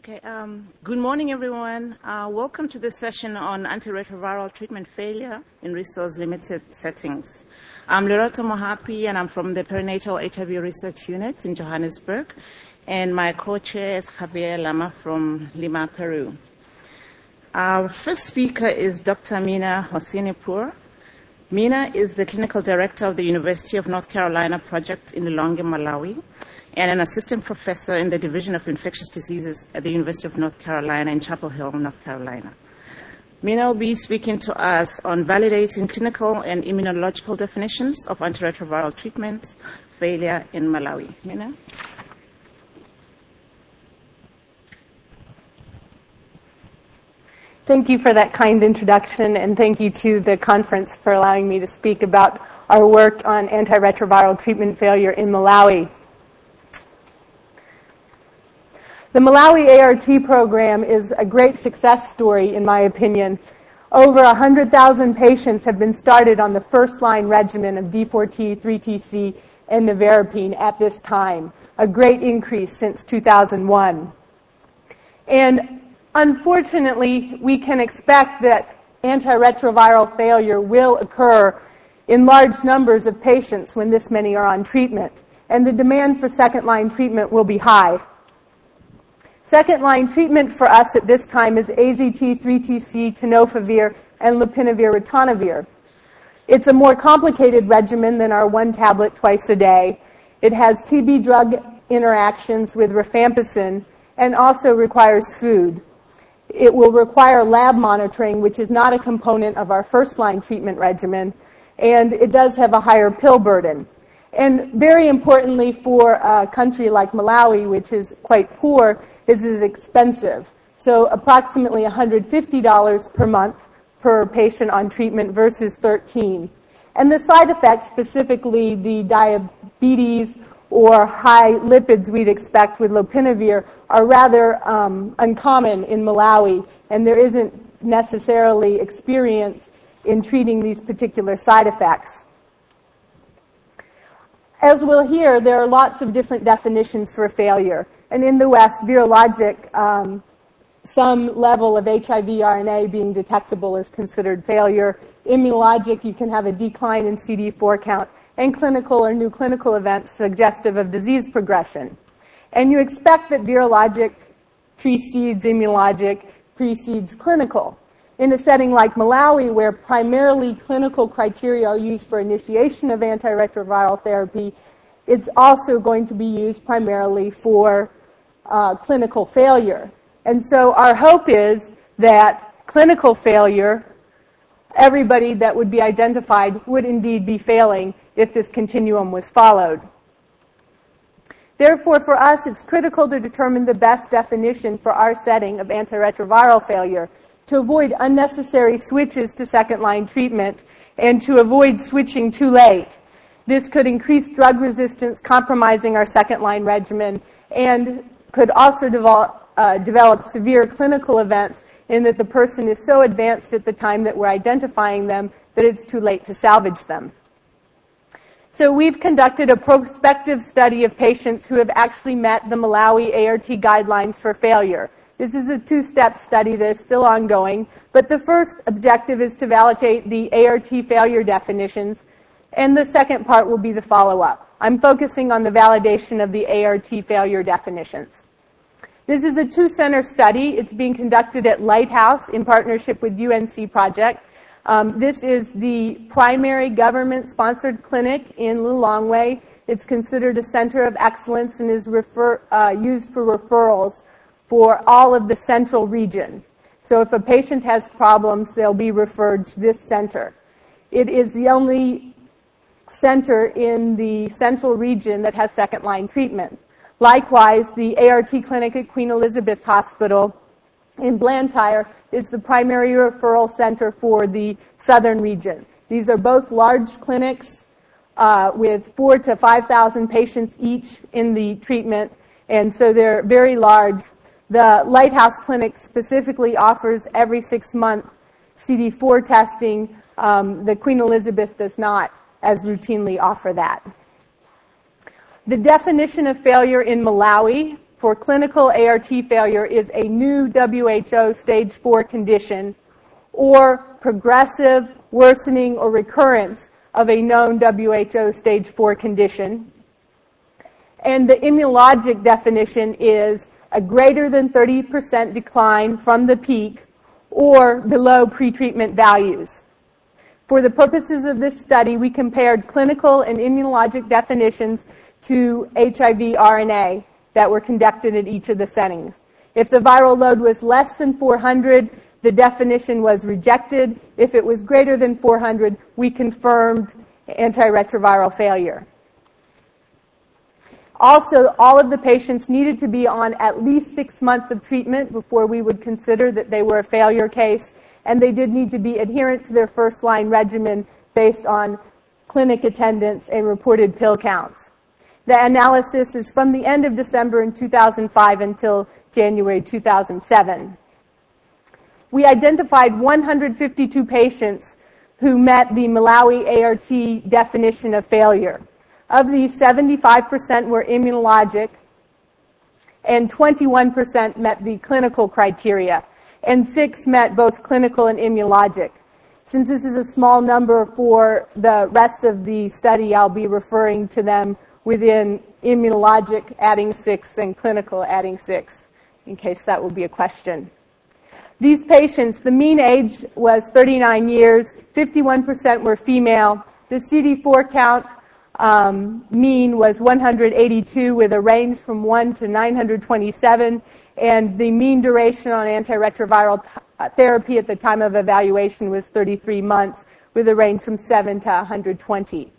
Okay, good morning, everyone. Welcome to this session on antiretroviral treatment failure in resource-limited settings. I'm Lorato Mohapi, and I'm from the Perinatal HIV Research Unit in Johannesburg, and my co-chair is Javier Lama from Lima, Peru. Our first speaker is Dr. Meena Hosseinipour. Meena is the clinical director of the University of North Carolina project in Lilongwe, Malawi, and an assistant professor in the Division of Infectious Diseases at the University of North Carolina in Chapel Hill, North Carolina. Meena will be speaking to us on validating clinical and immunological definitions of antiretroviral treatment failure in Malawi. Meena? Thank you for that kind introduction, and thank you to the conference for allowing me to speak about our work on antiretroviral treatment failure in Malawi. The Malawi ART program is a great success story, in my opinion. Over 100,000 patients have been started on the first-line regimen of D4T, 3TC, and nevirapine at this time, a great increase since 2001. And unfortunately, we can expect that antiretroviral failure will occur in large numbers of patients when this many are on treatment, and the demand for second-line treatment will be high. Second-line treatment for us at this time is AZT, 3TC, tenofovir, and lopinavir/ritonavir. It's a more complicated regimen than our one tablet twice a day. It has TB drug interactions with rifampicin and also requires food. It will require lab monitoring, which is not a component of our first-line treatment regimen, and it does have a higher pill burden. And very importantly for a country like Malawi, which is quite poor, this is expensive. So approximately $150 per month per patient on treatment versus $13. And the side effects, specifically the diabetes or high lipids we'd expect with lopinavir, are rather uncommon in Malawi, and there isn't necessarily experience in treating these particular side effects. As we'll hear, there are lots of different definitions for failure. And in the West, virologic, some level of HIV RNA being detectable is considered failure. Immunologic, you can have a decline in CD4 count. And clinical or new clinical events suggestive of disease progression. And you expect that virologic precedes immunologic, precedes clinical. In a setting like Malawi, where primarily clinical criteria are used for initiation of antiretroviral therapy, it's also going to be used primarily for clinical failure. And so our hope is that clinical failure, everybody that would be identified would indeed be failing if this continuum was followed. Therefore, for us, it's critical to determine the best definition for our setting of antiretroviral failure, to avoid unnecessary switches to second-line treatment and to avoid switching too late. This could increase drug resistance, compromising our second-line regimen, and could also develop severe clinical events in that the person is so advanced at the time that we're identifying them that it's too late to salvage them. So we've conducted a prospective study of patients who have actually met the Malawi ART guidelines for failure. This is a two-step study that is still ongoing, but the first objective is to validate the ART failure definitions, and the second part will be the follow-up. I'm focusing on the validation of the ART failure definitions. This is a two-center study. It's being conducted at Lighthouse in partnership with UNC Project. This is the primary government-sponsored clinic in Lilongwe. It's considered a center of excellence and is used for referrals for all of the central region. So if a patient has problems, they'll be referred to this center. It is the only center in the central region that has second-line treatment. Likewise, the ART clinic at Queen Elizabeth Hospital in Blantyre is the primary referral center for the southern region. These are both large clinics with 4,000 to 5,000 patients each in the treatment, and so they're very large. The Lighthouse Clinic specifically offers every 6 months CD4 testing. The Queen Elizabeth does not as routinely offer that. The definition of failure in Malawi for clinical ART failure is a new WHO stage 4 condition or progressive, worsening, or recurrence of a known WHO stage 4 condition. And the immunologic definition is a greater than 30% decline from the peak or below pretreatment values. For the purposes of this study, we compared clinical and immunologic definitions to HIV RNA that were conducted at each of the settings. If the viral load was less than 400, the definition was rejected. If it was greater than 400, we confirmed antiretroviral failure. Also, all of the patients needed to be on at least 6 months of treatment before we would consider that they were a failure case, and they did need to be adherent to their first-line regimen based on clinic attendance and reported pill counts. The analysis is from the end of December in 2005 until January 2007. We identified 152 patients who met the Malawi ART definition of failure. Of these, 75% were immunologic and 21% met the clinical criteria, and 6 met both clinical and immunologic. Since this is a small number for the rest of the study, I'll be referring to them within immunologic adding 6 and clinical adding 6, in case that will be a question. These patients, the mean age was 39 years, 51% were female. The CD4 count mean was 182 with a range from 1 to 927, and the mean duration on antiretroviral therapy at the time of evaluation was 33 months with a range from 7 to 120.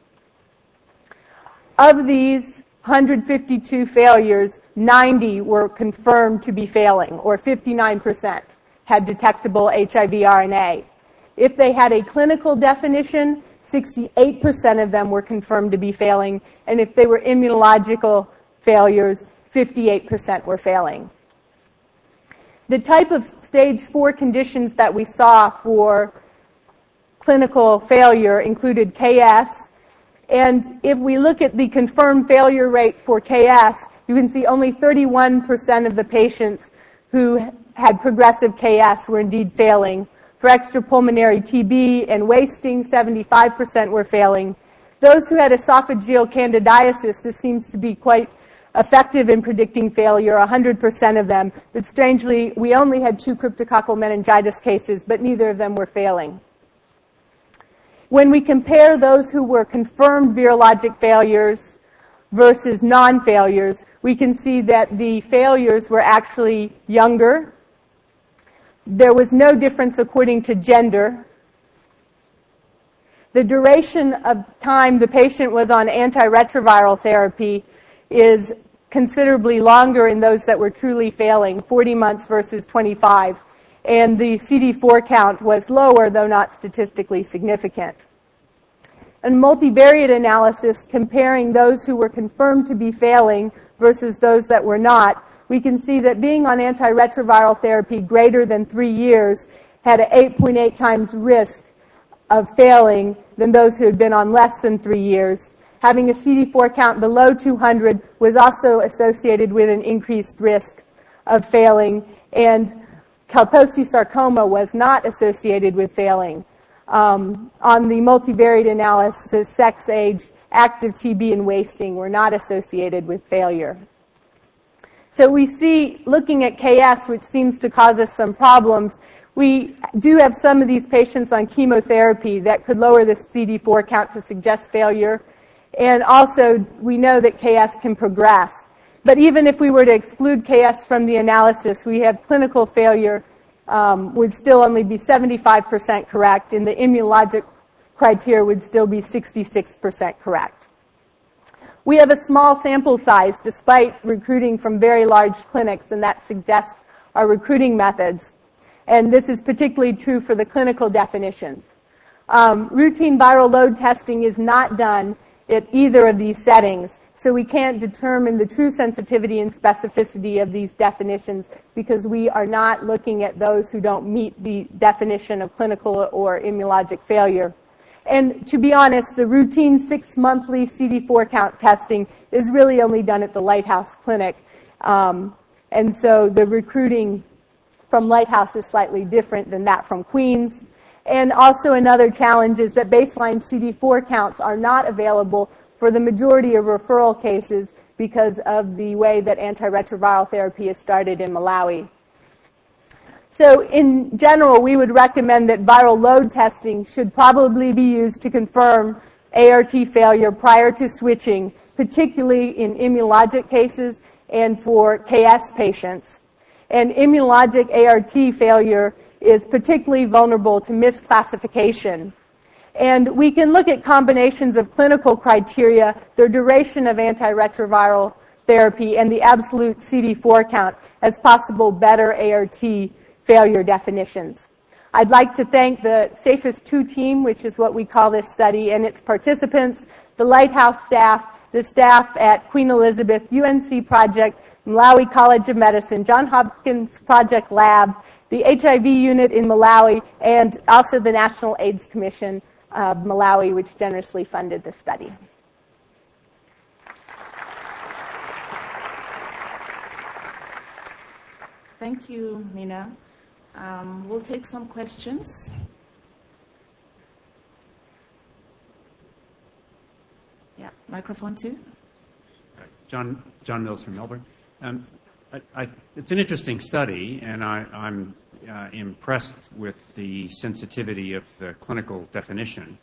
Of these 152 failures, 90 were confirmed to be failing, or 59% had detectable HIV RNA. If they had a clinical definition, 68% of them were confirmed to be failing, and if they were immunological failures, 58% were failing. The type of stage 4 conditions that we saw for clinical failure included KS, and if we look at the confirmed failure rate for KS, you can see only 31% of the patients who had progressive KS were indeed failing. For extrapulmonary TB and wasting, 75% were failing. Those who had esophageal candidiasis, this seems to be quite effective in predicting failure, 100% of them. But strangely, we only had 2 cryptococcal meningitis cases, but neither of them were failing. When we compare those who were confirmed virologic failures versus non-failures, we can see that the failures were actually younger. There was no difference according to gender. The duration of time the patient was on antiretroviral therapy is considerably longer in those that were truly failing, 40 months versus 25. And the CD4 count was lower, though not statistically significant. A multivariate analysis comparing those who were confirmed to be failing versus those that were not, we can see that being on antiretroviral therapy greater than 3 years had an 8.8 times risk of failing than those who had been on less than 3 years. Having a CD4 count below 200 was also associated with an increased risk of failing, and Kaposi sarcoma was not associated with failing. On the multivariate analysis, sex, age, active TB, and wasting were not associated with failure. So we see, looking at KS, which seems to cause us some problems, we do have some of these patients on chemotherapy that could lower the CD4 count to suggest failure. And also, we know that KS can progress. But even if we were to exclude KS from the analysis, we have clinical failure would still only be 75% correct, and the immunologic criteria would still be 66% correct. We have a small sample size despite recruiting from very large clinics, and that suggests our recruiting methods. And this is particularly true for the clinical definitions. Routine viral load testing is not done at either of these settings, so we can't determine the true sensitivity and specificity of these definitions because we are not looking at those who don't meet the definition of clinical or immunologic failure. And to be honest, the routine 6-monthly CD4 count testing is really only done at the Lighthouse Clinic. And so the recruiting from Lighthouse is slightly different than that from Queens. And also another challenge is that baseline CD4 counts are not available for the majority of referral cases because of the way that antiretroviral therapy is started in Malawi. So in general, we would recommend that viral load testing should probably be used to confirm ART failure prior to switching, particularly in immunologic cases and for KS patients. And immunologic ART failure is particularly vulnerable to misclassification. And we can look at combinations of clinical criteria, the duration of antiretroviral therapy, and the absolute CD4 count as possible better ART failure definitions. I'd like to thank the SAFEST-2 team, which is what we call this study, and its participants, the Lighthouse staff, the staff at Queen Elizabeth, UNC Project, Malawi College of Medicine, Johns Hopkins Project Lab, the HIV unit in Malawi, and also the National AIDS Commission of Malawi, which generously funded this study. Thank you, Nina. We'll take some questions. Yeah, microphone two. John Mills from Melbourne. It's an interesting study, and I'm impressed with the sensitivity of the clinical definition.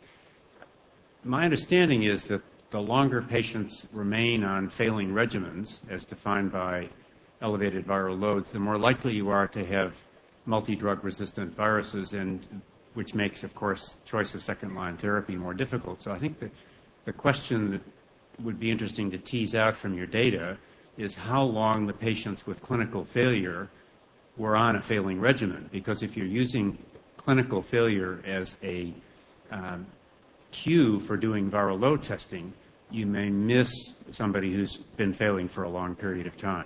My understanding is that the longer patients remain on failing regimens, as defined by elevated viral loads, the more likely you are to have multi-drug resistant viruses, and which makes, of course, choice of second-line therapy more difficult. So I think that the question that would be interesting to tease out from your data is how long the patients with clinical failure were on a failing regimen. Because if you're using clinical failure as a cue for doing viral load testing, you may miss somebody who's been failing for a long period of time.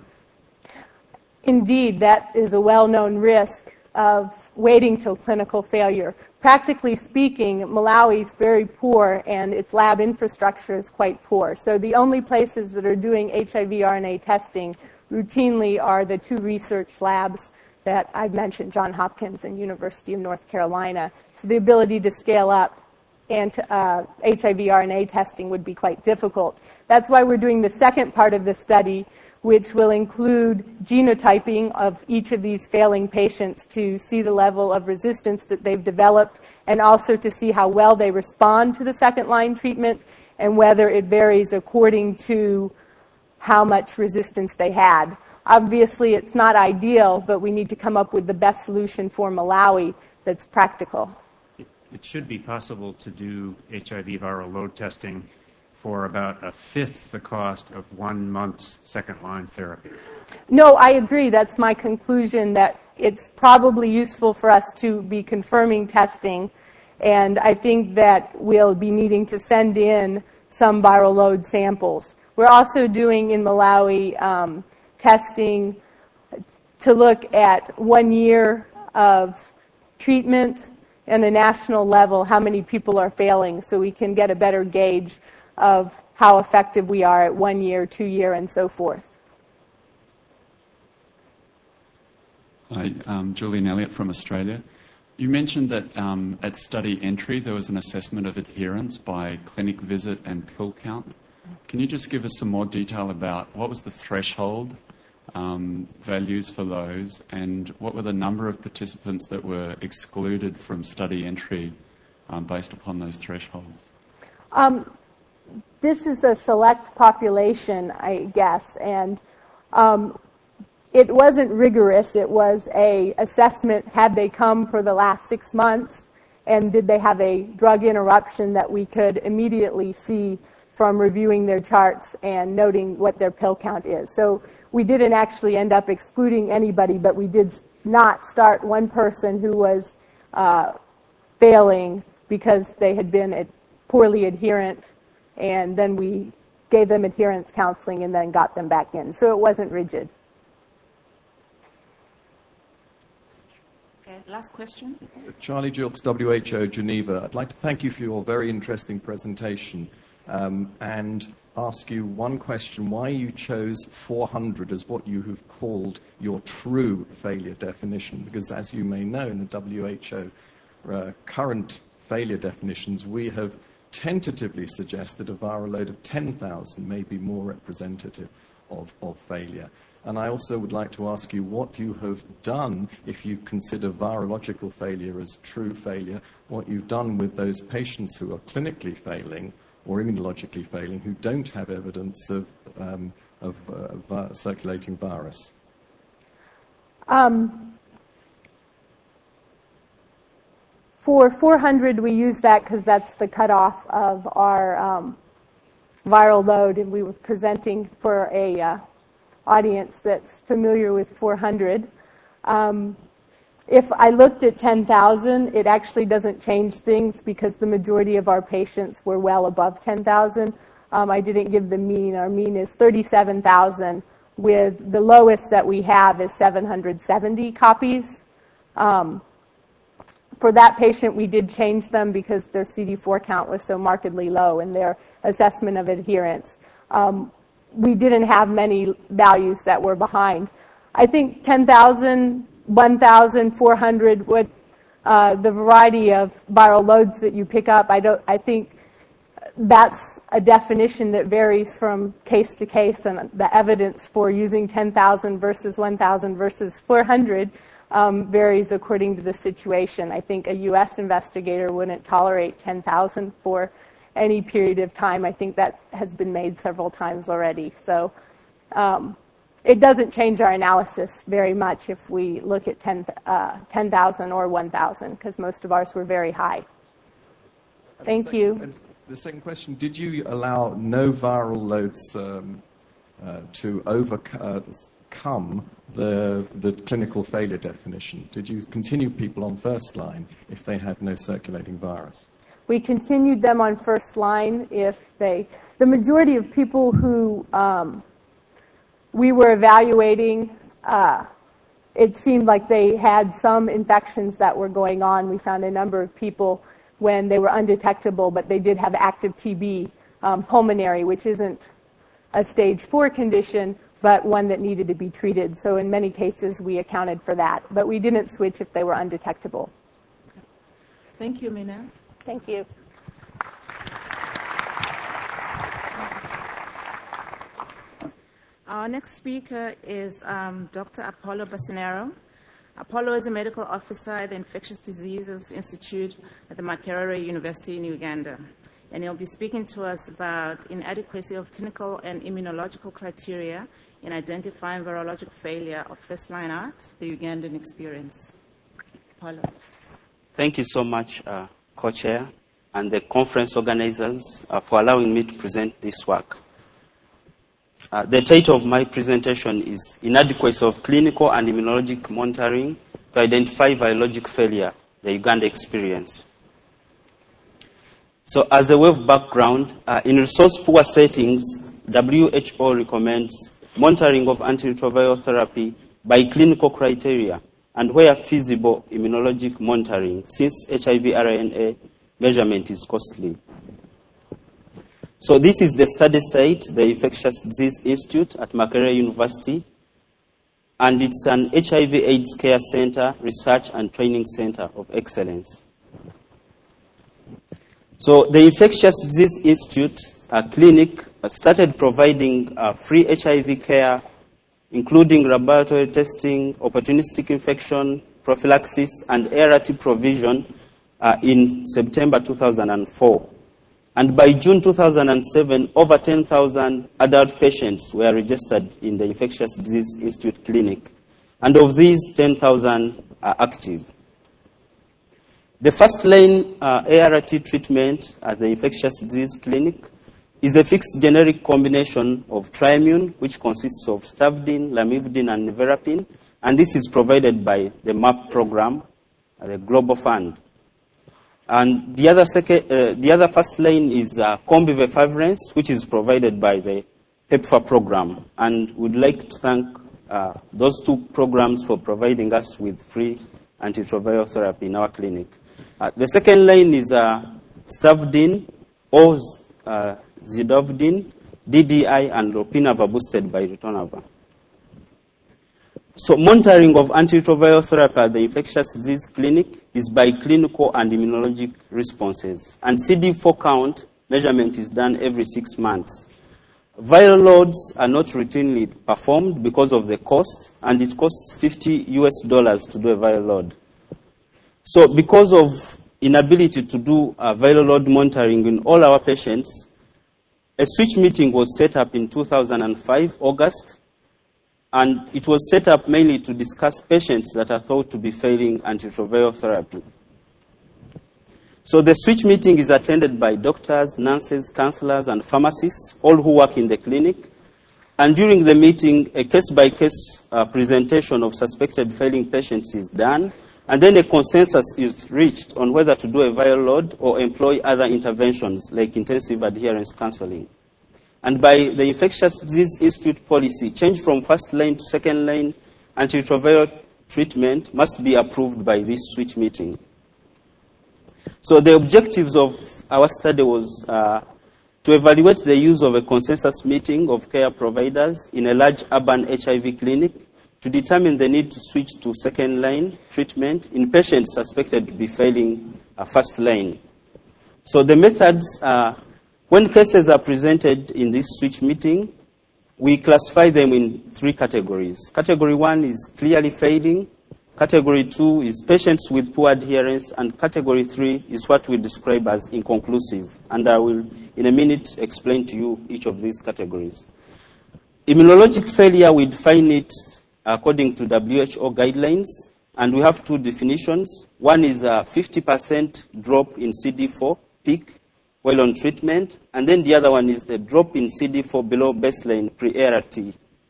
Indeed, that is a well-known risk of waiting till clinical failure. Practically speaking, Malawi is very poor and its lab infrastructure is quite poor. So the only places that are doing HIV RNA testing routinely are the two research labs that I've mentioned, Johns Hopkins and University of North Carolina. So the ability to scale up and HIV RNA testing would be quite difficult. That's why we're doing the second part of the study, which will include genotyping of each of these failing patients to see the level of resistance that they've developed and also to see how well they respond to the second-line treatment and whether it varies according to how much resistance they had. Obviously, it's not ideal, but we need to come up with the best solution for Malawi that's practical. It should be possible to do HIV viral load testing for about a fifth the cost of 1 month's second-line therapy. No, I agree. That's my conclusion, that it's probably useful for us to be confirming testing, and I think that we'll be needing to send in some viral load samples. We're also doing in Malawi testing to look at 1 year of treatment and a national level, how many people are failing, so we can get a better gauge of how effective we are at 1 year, 2 year, and so forth. Hi, Julian Elliott from Australia. You mentioned that at study entry there was an assessment of adherence by clinic visit and pill count. Can you just give us some more detail about what was the threshold values for those, and what were the number of participants that were excluded from study entry based upon those thresholds? This is a select population, I guess, and it wasn't rigorous. It was a assessment, had they come for the last 6 months, and did they have a drug interruption that we could immediately see from reviewing their charts and noting what their pill count is. So we didn't actually end up excluding anybody, but we did not start one person who was failing because they had been poorly adherent, and then we gave them adherence counseling and then got them back in. So it wasn't rigid. Okay, last question. Charlie Gilks, WHO Geneva. I'd like to thank you for your very interesting presentation. And ask you one question, why you chose 400 as what you have called your true failure definition. Because as you may know, in the WHO current failure definitions, we have tentatively suggested a viral load of 10,000 may be more representative of failure. And I also would like to ask you what you have done, if you consider virological failure as true failure, what you've done with those patients who are clinically failing or immunologically failing who don't have evidence of circulating virus. For 400, we use that because that's the cutoff of our viral load, and we were presenting for a audience that's familiar with 400. If I looked at 10,000, it actually doesn't change things because the majority of our patients were well above 10,000. I didn't give the mean. Our mean is 37,000, with the lowest that we have is 770 copies. For that patient, we did change them because their CD4 count was so markedly low in their assessment of adherence. We didn't have many values that were behind. I think 10,000, 1,000, 400, the variety of viral loads that you pick up, I think that's a definition that varies from case to case, and the evidence for using 10,000 versus 1,000 versus 400 varies according to the situation. I think a U.S. investigator wouldn't tolerate 10,000 for any period of time. I think that has been made several times already. So it doesn't change our analysis very much if we look at 10,000 or 1,000, because most of ours were very high. Thank you. And the second question, did you allow no viral loads to overcome the clinical failure definition? Did you continue people on first line if they had no circulating virus? We continued them on first line if the majority of people who we were evaluating, it seemed like they had some infections that were going on. We found a number of people when they were undetectable, but they did have active TB pulmonary, which isn't a stage 4 condition, but one that needed to be treated. So in many cases, we accounted for that. But we didn't switch if they were undetectable. Thank you, Mina. Thank you. Our next speaker is Dr. Apollo Basanero. Apollo is a medical officer at the Infectious Diseases Institute at the Makerere University in Uganda. And he'll be speaking to us about inadequacy of clinical and immunological criteria in identifying virologic failure of first-line ART, the Ugandan experience. Apollo. Thank you so much, co-chair, and the conference organizers for allowing me to present this work. The title of my presentation is Inadequacy of Clinical and Immunologic Monitoring to Identify Virologic Failure, the Uganda Experience. So as a way of background, in resource-poor settings, WHO recommends monitoring of antiretroviral therapy by clinical criteria and where feasible, immunologic monitoring, since HIV-RNA measurement is costly. So this is the study site, the Infectious Disease Institute at Makerere University, and it's an HIV/AIDS care center, research and training center of excellence. So the Infectious Disease Institute clinic started providing free HIV care, including laboratory testing, opportunistic infection, prophylaxis, and ART provision in September 2004. And by June 2007, over 10,000 adult patients were registered in the Infectious Disease Institute clinic. And of these, 10,000 are active. The first-line ART treatment at the Infectious Disease Clinic is a fixed generic combination of Triamune, which consists of Stavudine, Lamivudine, and Nevirapine, and this is provided by the MAP program, the Global Fund. And the other first line is Combivefavrin, which is provided by the PEPFAR program, and we'd like to thank those two programs for providing us with free antiretroviral therapy in our clinic. The second line is Stavudine or Zidovudine, DDI, and lopinavir boosted by ritonavir. So monitoring of antiretroviral therapy at the infectious disease clinic is by clinical and immunologic responses. And CD4 count measurement is done every 6 months. Viral loads are not routinely performed because of the cost, and it costs $50 to do a viral load. So because of inability to do viral load monitoring in all our patients, a switch meeting was set up in 2005, August, and it was set up mainly to discuss patients that are thought to be failing antiretroviral therapy. So the switch meeting is attended by doctors, nurses, counselors, and pharmacists, all who work in the clinic. And during the meeting, a case-by-case presentation of suspected failing patients is done, and then a consensus is reached on whether to do a viral load or employ other interventions like intensive adherence counseling. And by the Infectious Disease Institute policy, change from first line to second line antiretroviral treatment must be approved by this switch meeting. So the objectives of our study was to evaluate the use of a consensus meeting of care providers in a large urban HIV clinic to determine the need to switch to second line treatment in patients suspected to be failing first line. So the methods when cases are presented in this switch meeting, we classify them in 3 categories. Category 1 is clearly failing. Category 2 is patients with poor adherence. And Category 3 is what we describe as inconclusive. And I will, in a minute, explain to you each of these categories. Immunologic failure, we define it according to WHO guidelines. And we have 2 definitions. One is a 50% drop in CD4 peak while on treatment, and then the other one is the drop in CD4 below baseline pre-ART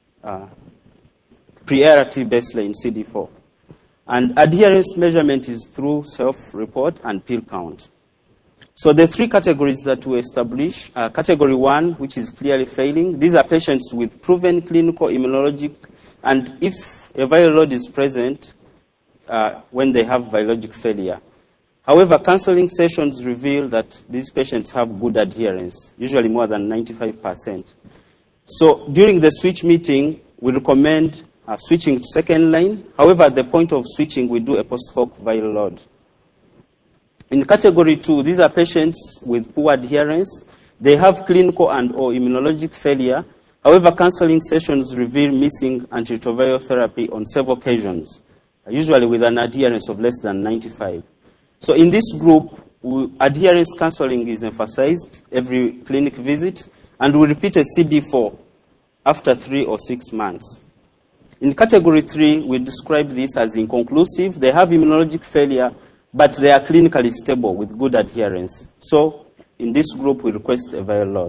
baseline CD4. And adherence measurement is through self-report and pill count. So the 3 categories that we establish, category 1, which is clearly failing, these are patients with proven clinical immunologic, and if a viral load is present, when they have virologic failure. However, counseling sessions reveal that these patients have good adherence, usually more than 95%. So during the switch meeting, we recommend switching to second line. However, at the point of switching, we do a post-hoc viral load. In category 2, these are patients with poor adherence. They have clinical and or immunologic failure. However, counseling sessions reveal missing antiretroviral therapy on several occasions, usually with an adherence of less than 95. So in this group, adherence counseling is emphasized every clinic visit, and we repeat a CD4 after 3 or 6 months. In category 3, we describe this as inconclusive. They have immunologic failure, but they are clinically stable with good adherence. So in this group, we request a viral load.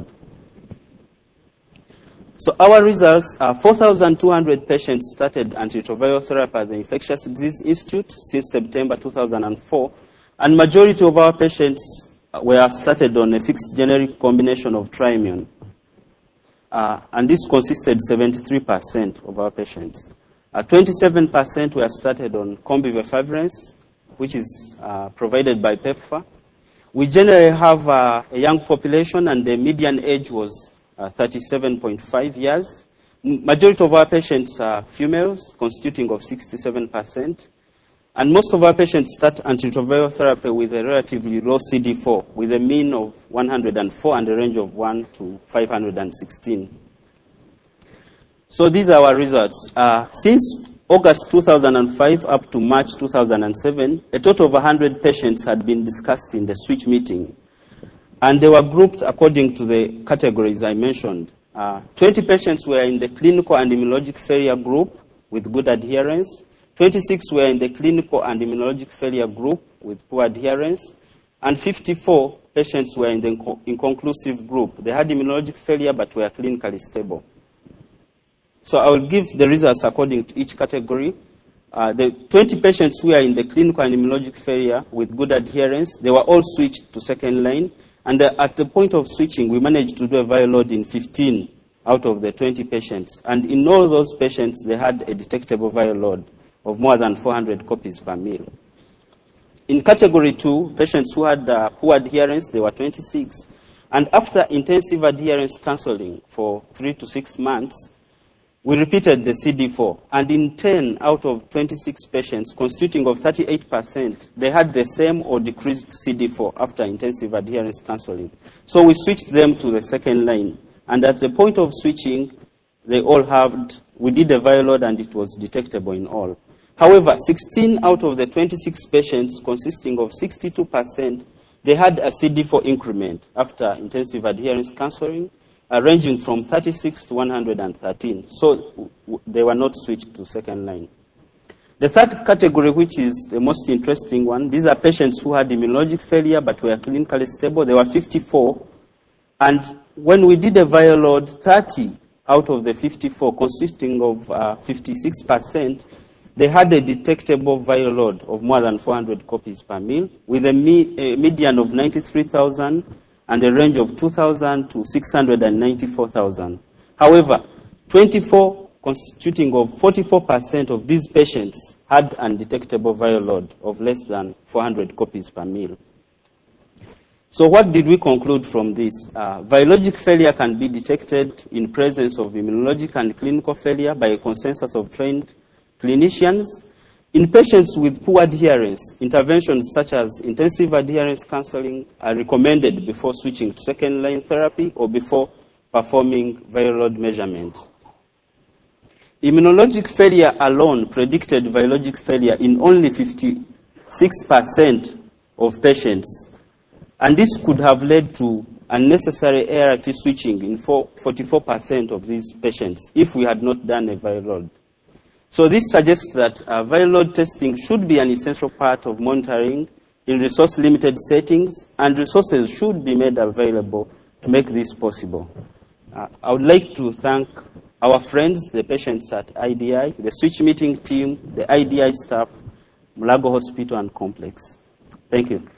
So our results are 4,200 patients started antiretroviral therapy at the Infectious Disease Institute since September 2004. And majority of our patients were started on a fixed generic combination of Triimmune. And this consisted 73% of our patients. 27% were started on Combiverfavrance, which is provided by PEPFAR. We generally have a young population, and the median age was 37.5 years. Majority of our patients are females, constituting of 67%. And most of our patients start antiretroviral therapy with a relatively low CD4, with a mean of 104 and a range of 1 to 516. So these are our results. Since August 2005 up to March 2007, a total of 100 patients had been discussed in the switch meeting. And they were grouped according to the categories I mentioned. 20 patients were in the clinical and immunologic failure group with good adherence. 26 were in the clinical and immunologic failure group with poor adherence, and 54 patients were in the inconclusive group. They had immunologic failure but were clinically stable. So I will give the results according to each category. The 20 patients who are in the clinical and immunologic failure with good adherence, they were all switched to second line, and at the point of switching, we managed to do a viral load in 15 out of the 20 patients. And in all those patients, they had a detectable viral load of more than 400 copies per mil. In category 2, patients who had poor adherence, there were 26. And after intensive adherence counseling for 3 to 6 months, we repeated the CD4. And in 10 out of 26 patients, constituting of 38%, they had the same or decreased CD4 after intensive adherence counseling. So we switched them to the second line. And at the point of switching, they all had, we did a viral load and it was detectable in all. However, 16 out of the 26 patients, consisting of 62%, they had a CD4 increment after intensive adherence counseling, ranging from 36 to 113. So they were not switched to second line. The third category, which is the most interesting one, these are patients who had immunologic failure but were clinically stable. There were 54. And when we did a viral load, 30 out of the 54, consisting of 56%, they had a detectable viral load of more than 400 copies per mil, with a median of 93,000 and a range of 2,000 to 694,000. However, 24, constituting of 44% of these patients, had undetectable viral load of less than 400 copies per mil. So what did we conclude from this? Virologic failure can be detected in presence of immunologic and clinical failure by a consensus of trained clinicians. In patients with poor adherence, interventions such as intensive adherence counseling are recommended before switching to second-line therapy or before performing viral load measurements. Immunologic failure alone predicted virologic failure in only 56% of patients, and this could have led to unnecessary ART switching in 44% of these patients if we had not done a viral load. So this suggests that viral load testing should be an essential part of monitoring in resource-limited settings, and resources should be made available to make this possible. I would like to thank our friends, the patients at IDI, the switch meeting team, the IDI staff, Mulago Hospital and Complex. Thank you.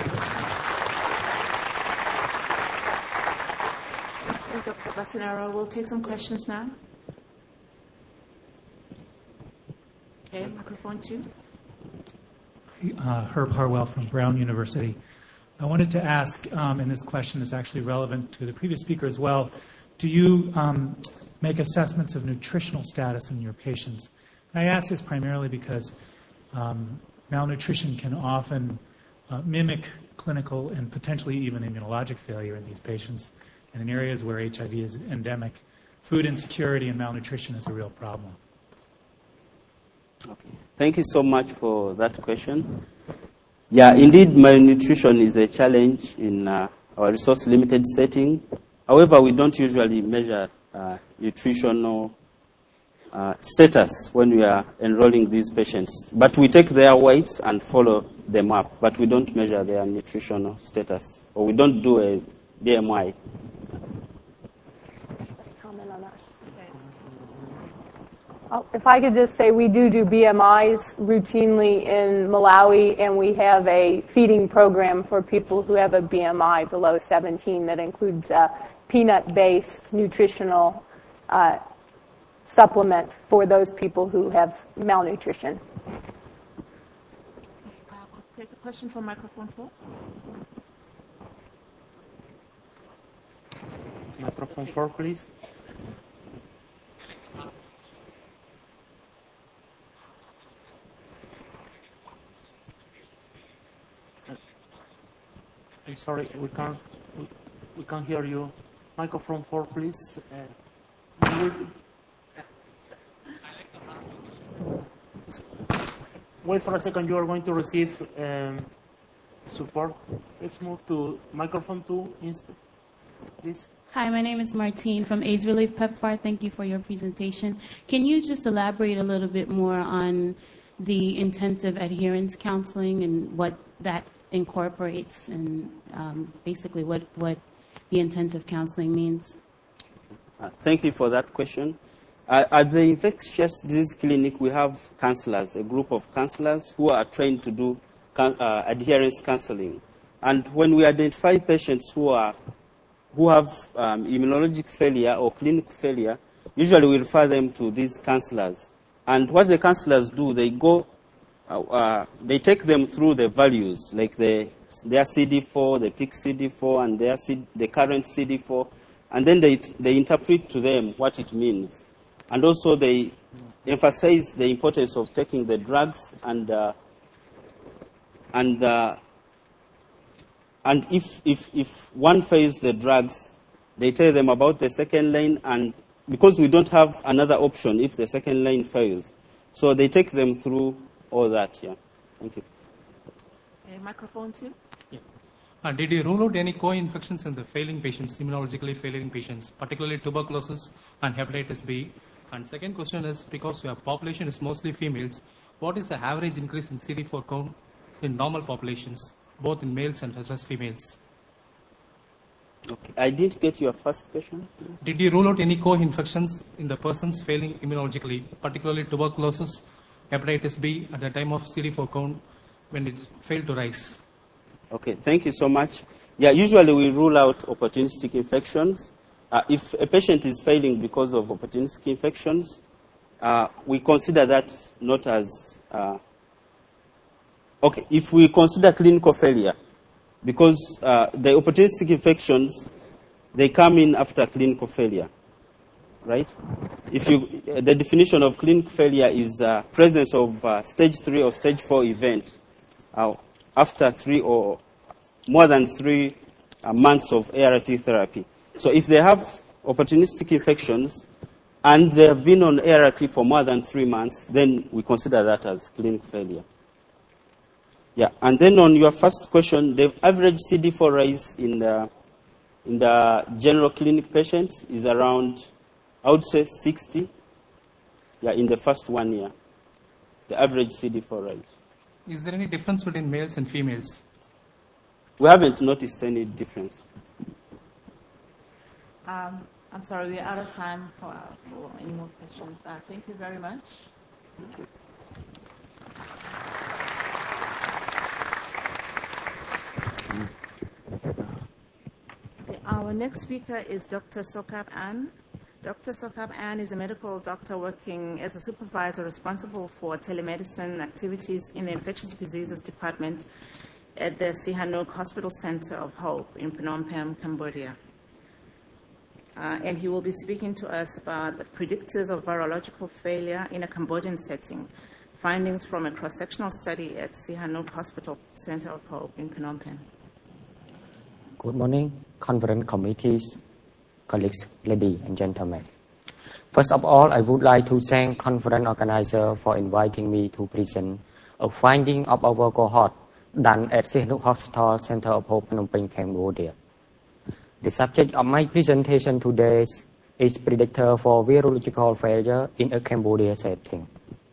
Dr. Basinaro, we'll take some questions now. Okay, microphone 2. Herb Harwell from Brown University. I wanted to ask, and this question is actually relevant to the previous speaker as well, do you make assessments of nutritional status in your patients? I ask this primarily because malnutrition can often mimic clinical and potentially even immunologic failure in these patients. And in areas where HIV is endemic, food insecurity and malnutrition is a real problem. Okay. Thank you so much for that question. Yeah, indeed, malnutrition is a challenge in our resource-limited setting. However, we don't usually measure nutritional status when we are enrolling these patients. But we take their weights and follow them up, but we don't measure their nutritional status, or we don't do a BMI. Comment on that. If I could just say, we do BMIs routinely in Malawi, and we have a feeding program for people who have a BMI below 17 that includes a peanut-based nutritional supplement for those people who have malnutrition. I'll take a question from microphone 4. Microphone 4, please. I'm sorry, we can't hear you. Microphone 4, please. Wait for a second. You are going to receive support. Let's move to microphone 2 instead, please. Hi, my name is Martine from AIDS Relief PEPFAR. Thank you for your presentation. Can you just elaborate a little bit more on the intensive adherence counseling and what that incorporates, and basically what the intensive counseling means? Thank you for that question. At the infectious disease clinic, we have counselors, a group of counselors who are trained to do adherence counseling. And when we identify patients who have immunologic failure or clinical failure, usually we refer them to these counselors. And what the counselors do, they go they take them through the values, like their CD4, the peak CD4, and the current CD4, and then they interpret to them what it means. And also they emphasize the importance of taking the drugs, and if one fails the drugs, they tell them about the second line, and because we don't have another option if the second line fails, so they take them through all that. Yeah, thank you. Microphone two. Yeah. Did you rule out any co-infections in the failing patients, immunologically failing patients, particularly tuberculosis and hepatitis B? And second question is, because your population is mostly females, what is the average increase in CD4 count in normal populations, both in males and as well as females? Okay, I didn't get your first question. Did you rule out any co-infections in the persons failing immunologically, particularly tuberculosis, hepatitis B, at the time of CD4 count when it failed to rise? Okay, thank you so much. Yeah, usually we rule out opportunistic infections. If a patient is failing because of opportunistic infections, we consider that not as... okay, if we consider clinical failure, because the opportunistic infections, they come in after clinical failure, right? The definition of clinical failure is presence of stage 3 or stage 4 event after 3 or more than 3 months of ART therapy. So if they have opportunistic infections and they have been on ART for more than 3 months, then we consider that as clinical failure. Yeah, and then on your first question, the average CD4 rise in the general clinic patients is around, I would say, 60. Yeah, in the first 1 year, the average CD4 rise. Is there any difference between males and females? We haven't noticed any difference. I'm sorry, we're out of time for any more questions. Thank you very much. Thank you. Our next speaker is Dr. Sokap Ann. Dr. Sokap Ann is a medical doctor working as a supervisor responsible for telemedicine activities in the infectious diseases department at the Sihanouk Hospital Center of Hope in Phnom Penh, Cambodia. And he will be speaking to us about the predictors of virological failure in a Cambodian setting, findings from a cross-sectional study at Sihanouk Hospital Center of Hope in Phnom Penh. Good morning, conference committees, colleagues, ladies and gentlemen. First of all, I would like to thank conference organizer for inviting me to present a finding of our cohort done at Sihanouk Hospital Center of Hope, Phnom Penh, Cambodia. The subject of my presentation today is predictor for virological failure in a Cambodia setting.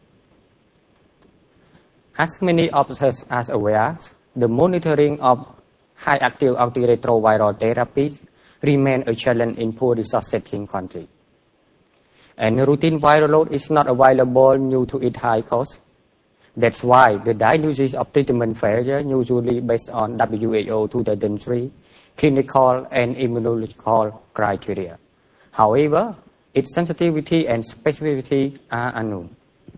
As many of us are aware, the monitoring of high-active antiretroviral therapies remain a challenge in poor resource setting country. And routine viral load is not available due to its high cost. That's why the diagnosis of treatment failure usually based on WHO 2003 clinical and immunological criteria. However, its sensitivity and specificity are unknown.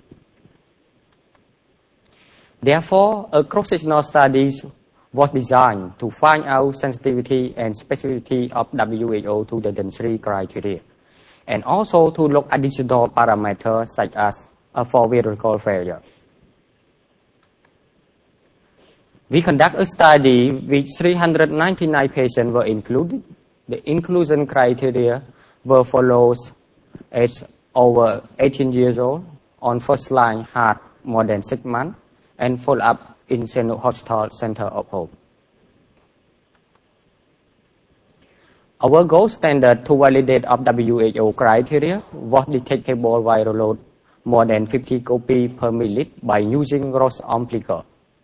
Therefore, a cross-sectional study was designed to find out sensitivity and specificity of WHO 2003 criteria, and also to look at additional parameters such as for virological failure. We conduct a study with 399 patients were included. The inclusion criteria were follows as over 18 years old, on first line heart more than 6 months, and follow up in Sihanouk Hospital Center of Hope. Our gold standard to validate of WHO criteria was detectable viral load more than 50 copies per milliliter by using Roche Ompliger.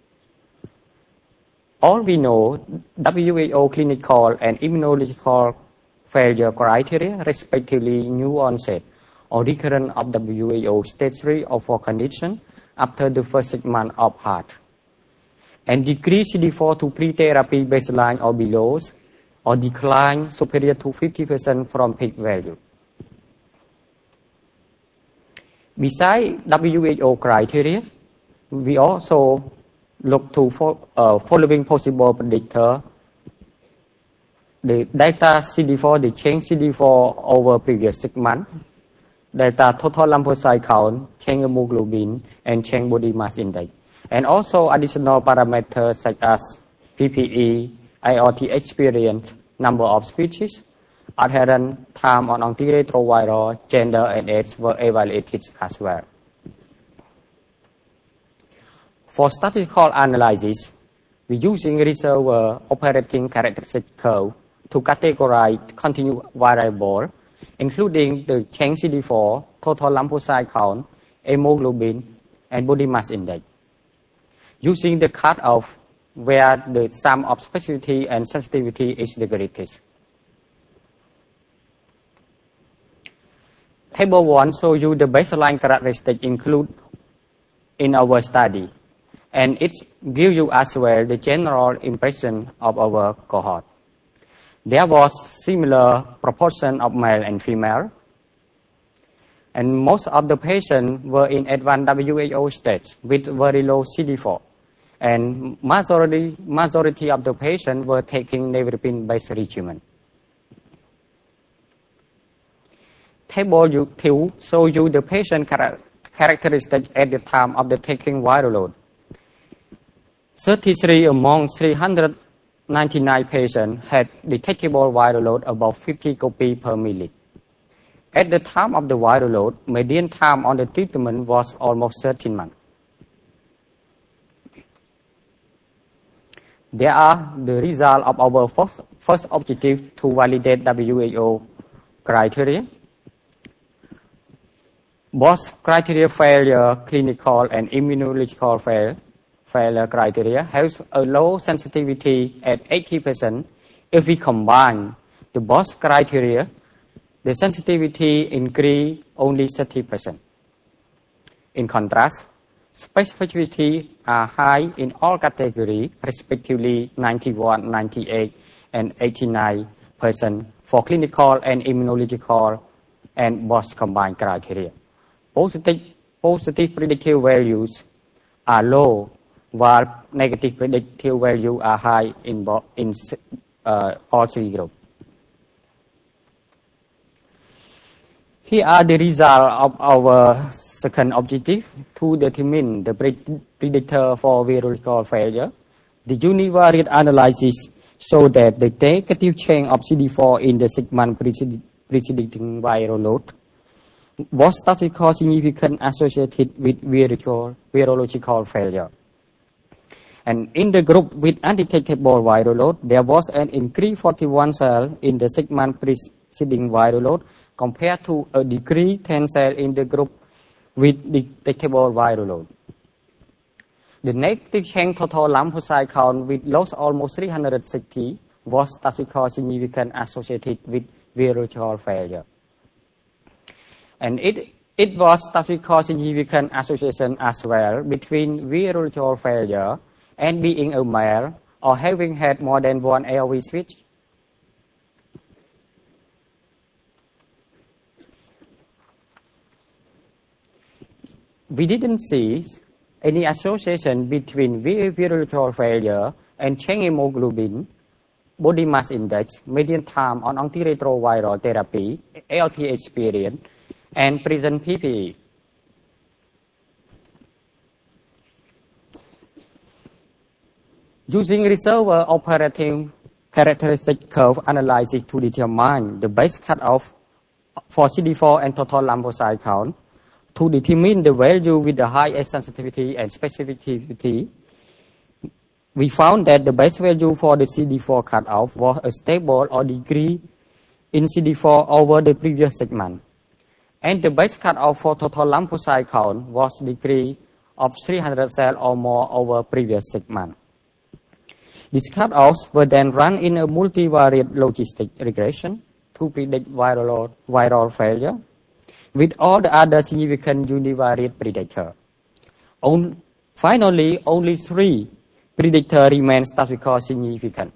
All we know, WHO clinical and immunological failure criteria, respectively new onset or recurrence of WHO stage 3 or 4 condition after the first 6 months of heart, and decrease CD4 to pre-therapy baseline or below, or decline superior to 50% from peak value. Besides WHO criteria, we also look to following possible predictor. The delta CD4, the change CD4 over previous 6 months, delta total lymphocyte count, change hemoglobin, and change body mass index. And also additional parameters such as PPE, ALT experience, number of switches, adherence, time on antiretroviral, gender, and age were evaluated as well. For statistical analysis, we using reservoir operating characteristic curve to categorize continuous variable, including the change CD4, total lymphocyte count, hemoglobin, and body mass index. Using the cutoff where the sum of specificity and sensitivity is the greatest. Table 1 shows you the baseline characteristics included in our study, and it gives you as well the general impression of our cohort. There was similar proportion of male and female, and most of the patients were in advanced WHO stage with very low CD4, and majority of the patients were taking nevirapine-based regimen. Table 2 shows you the patient characteristics at the time of the taking viral load. 33 among 399 patients had detectable viral load above 50 copies per milliliter. At the time of the viral load, median time on the treatment was almost 13 months. There are the result of our first objective to validate WHO criteria. Both criteria failure, clinical and immunological failure criteria has a low sensitivity at 80%. If we combine the both criteria, the sensitivity increase only 30%. In contrast, specificity are high in all categories, respectively 91, 98, and 89% for clinical and immunological and both combined criteria. Positive predictive values are low, while negative predictive values are high in all three groups. Here are the results of our second objective to determine the predictor for virological failure. The univariate analysis showed that the negative change of CD4 in the 6 months preceding viral load was statistically significant associated with virological failure. And in the group with undetectable viral load, there was an increased 41 cells in the 6 months preceding viral load compared to a decreased 10 cells in the group with detectable viral load. The negative change total lymphocyte count with loss almost 360 was statistically significant associated with virological failure. And it was statistically significant association as well between virological failure and being a male or having had more than one ARV switch. We didn't see any association between virological failure and change hemoglobin, body mass index, median time on antiretroviral therapy, ALT experience, and present PPE. Using reservoir operating characteristic curve analysis to determine the base cutoff for CD4 and total lymphocyte count, to determine the value with the highest sensitivity and specificity, we found that the base value for the CD4 cutoff was a stable or decrease in CD4 over the previous segment. And the base cutoff for total lymphocyte count was decrease of 300 cells or more over previous segment. These cutoffs were then run in a multivariate logistic regression to predict viral failure with all the other significant univariate predictors. Finally, only 3 predictors remain statistically significant.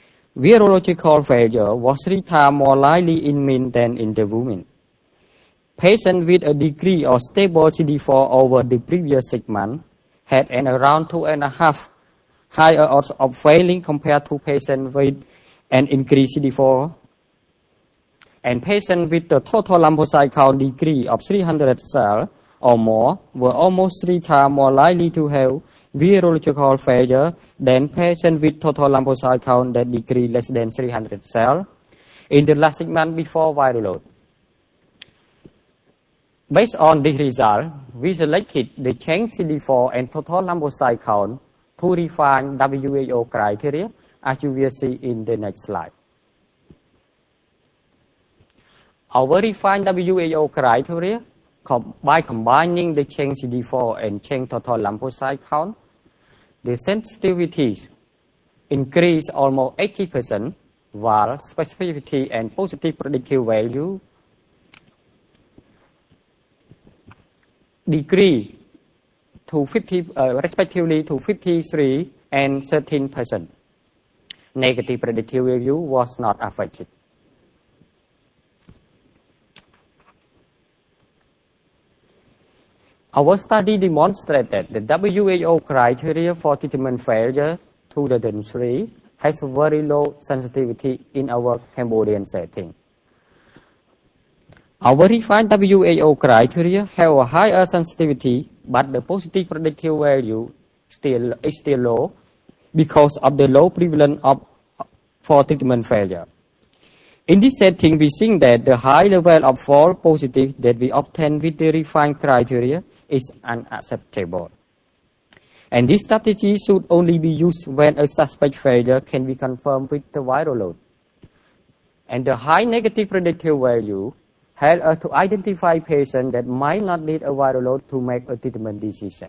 Virological failure was 3 times more likely in men than in the women. Patients with a degree of stable CD4 over the previous 6 months had an around 2.5 higher odds of failing compared to patients with an increased CD4. And patients with the total lymphocyte count degree of 300 cells or more were almost 3 times more likely to have virological failure than patients with total lymphocyte count that degree less than 300 cells in the last 6 months before viral load. Based on this result, we selected the change CD4 and total lymphocyte count to refine WHO criteria, as you will see in the next slide. Our refined WHO criteria, by combining the change CD4 and change total lymphocyte count, the sensitivity increased almost 80%, while specificity and positive predictive value decreased to 50, respectively to 53 and 13%. Negative predictive value was not affected. Our study demonstrated that the WHO criteria for treatment failure 2003 has very low sensitivity in our Cambodian setting. Our refined WHO criteria have a higher sensitivity, but the positive predictive value is still low because of the low prevalence for treatment failure. In this setting, we think that the high level of false positive that we obtain with the refined criteria is unacceptable. And this strategy should only be used when a suspect failure can be confirmed with the viral load. And the high negative predictive value help us to identify patients that might not need a viral load to make a treatment decision.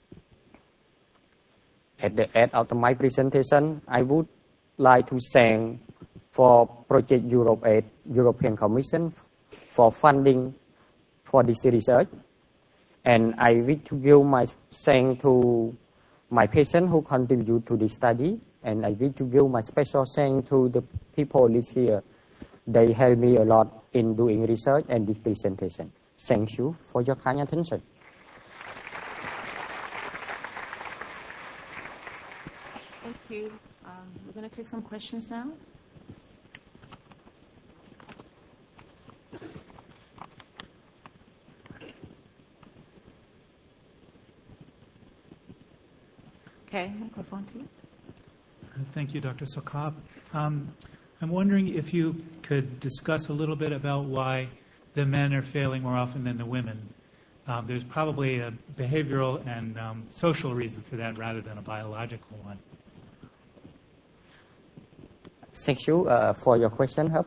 At the end of my presentation, I would like to thank for Project Europe Aid, European Commission for funding for this research. And I wish to give my thanks to my patients who contribute to this study. And I wish to give my special thanks to the people listed here. They helped me a lot in doing research and this presentation. Thank you for your kind attention. Thank you. We're going to take some questions now. Okay, microphone to you. Thank you, Dr. Sokop. I'm wondering if you could discuss a little bit about why the men are failing more often than the women. There's probably a behavioral and social reason for that rather than a biological one. Thank you for your question, Hub.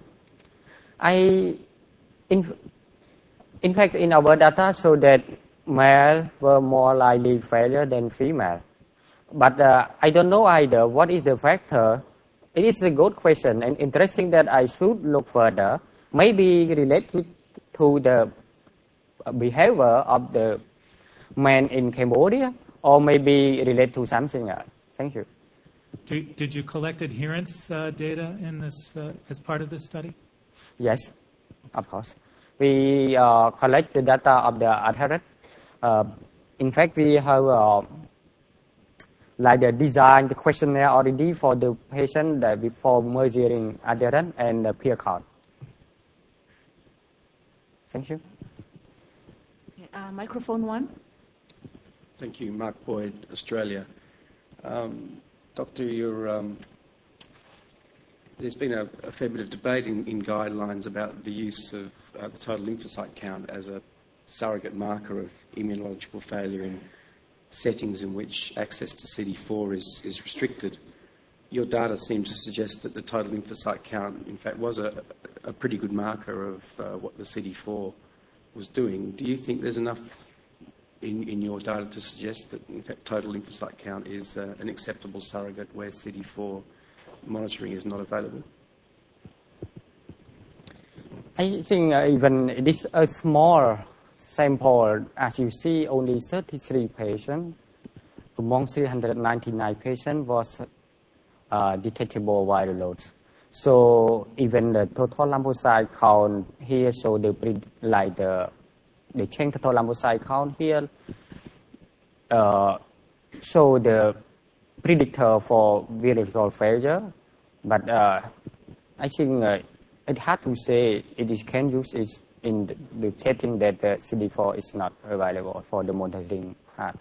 In fact, in our data show that male were more likely failure than female. But I don't know either what is the factor. It is a good question and interesting that I should look further. Maybe related to the behavior of the men in Cambodia, or maybe related to something else. Thank you. Did you collect adherence data in this as part of this study? Yes, of course. We collect the data of the adherent. In fact, we have like the design the questionnaire already for the patient before measuring adherence and the peer count. Thank you. Okay, microphone one. Thank you, Mark Boyd, Australia. Doctor, there's been a fair bit of debate in guidelines about the use of the total lymphocyte count as a surrogate marker of immunological failure in settings in which access to CD4 is restricted. Your data seem to suggest that the total lymphocyte count, in fact, was a pretty good marker of what the CD4 was doing. Do you think there's enough in your data to suggest that, in fact, total lymphocyte count is an acceptable surrogate where CD4 monitoring is not available? I think even this a small sample, as you see, only 33 patients among 399 patients was detectable viral loads. So even the total lymphocyte count here show the the chain tetralymphocyte count here show the predictor for viral failure, but I think it's hard to say it can use it in the setting that the CD4 is not available for the monitoring part.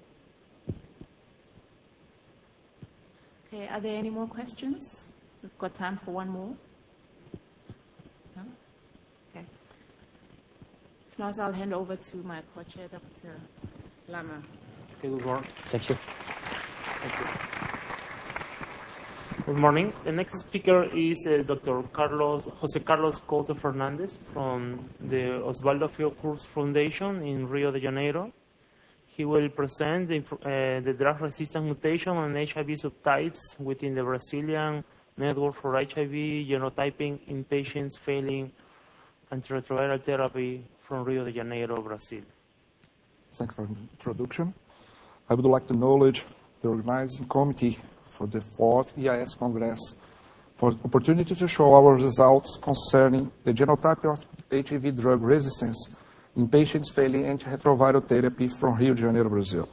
Okay, are there any more questions? We've got time for one more. No? Okay. If not, I'll hand over to my co-chair, Dr. Lama. Okay, good morning. Thank you. Thank you. Good morning. The next speaker is Dr. Jose Carlos Couto Fernandez from the Osvaldo Fiocruz Foundation in Rio de Janeiro. He will present the drug-resistant mutation and HIV subtypes within the Brazilian Network for HIV Genotyping in patients failing antiretroviral therapy from Rio de Janeiro, Brazil. Thanks for the introduction. I would like to acknowledge the organizing committee for the 4th EIS Congress for the opportunity to show our results concerning the genotype of HIV drug resistance in patients failing antiretroviral therapy from Rio de Janeiro, Brazil.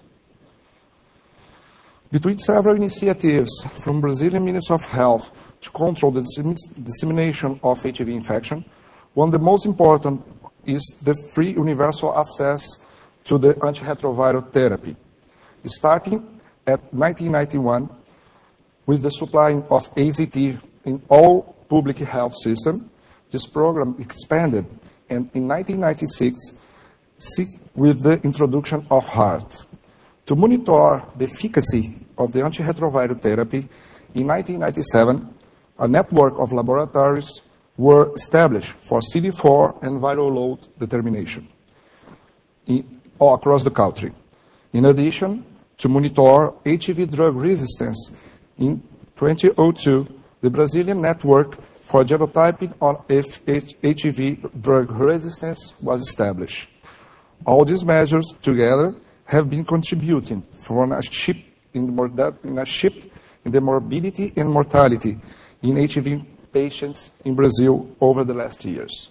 Between several initiatives from Brazilian Ministry of Health to control the dissemination of HIV infection, one of the most important is the free universal access to the antiretroviral therapy. Starting at 1991, with the supply of AZT in all public health systems, this program expanded, and in 1996, with the introduction of HAART. To monitor the efficacy of the antiretroviral therapy, in 1997, a network of laboratories were established for CD4 and viral load determination all across the country. In addition, to monitor HIV drug resistance, in 2002, the Brazilian Network for Genotyping on HIV drug resistance was established. All these measures together have been contributing for a shift in the morbidity and mortality in HIV patients in Brazil over the last years.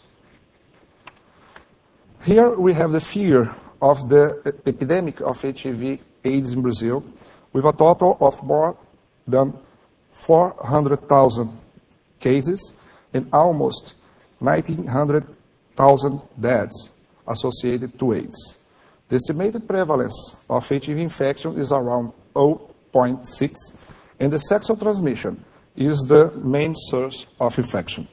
Here we have the figure of the epidemic of HIV/AIDS in Brazil, with a total of more than 400,000 cases and almost 1,900,000 deaths associated to AIDS. The estimated prevalence of HIV infection is around 0.6, and the sexual transmission is the main source of infection.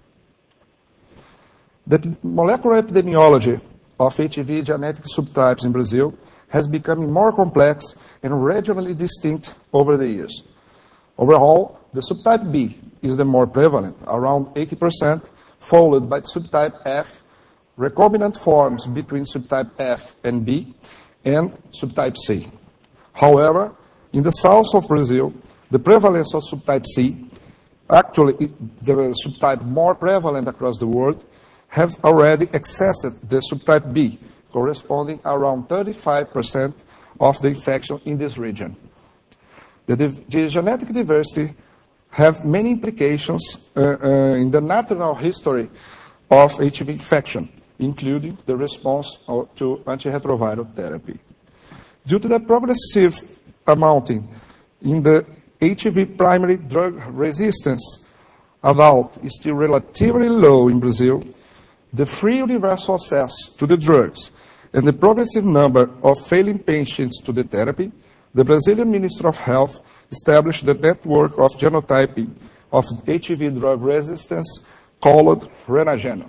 The molecular epidemiology of HIV genetic subtypes in Brazil has become more complex and regionally distinct over the years. Overall, the subtype B is the more prevalent, around 80%, followed by subtype F, recombinant forms between subtype F and B, and subtype C. However, in the south of Brazil, the prevalence of subtype C, actually the subtype more prevalent across the world, have already excessed the subtype B, corresponding around 35% of the infection in this region. The genetic diversity have many implications in the natural history of HIV infection, including the response to antiretroviral therapy. Due to the progressive amounting in the HIV primary drug resistance amount is still relatively low in Brazil, the free universal access to the drugs and the progressive number of failing patients to the therapy, the Brazilian Ministry of Health established the network of genotyping of HIV drug resistance called RENAGENO.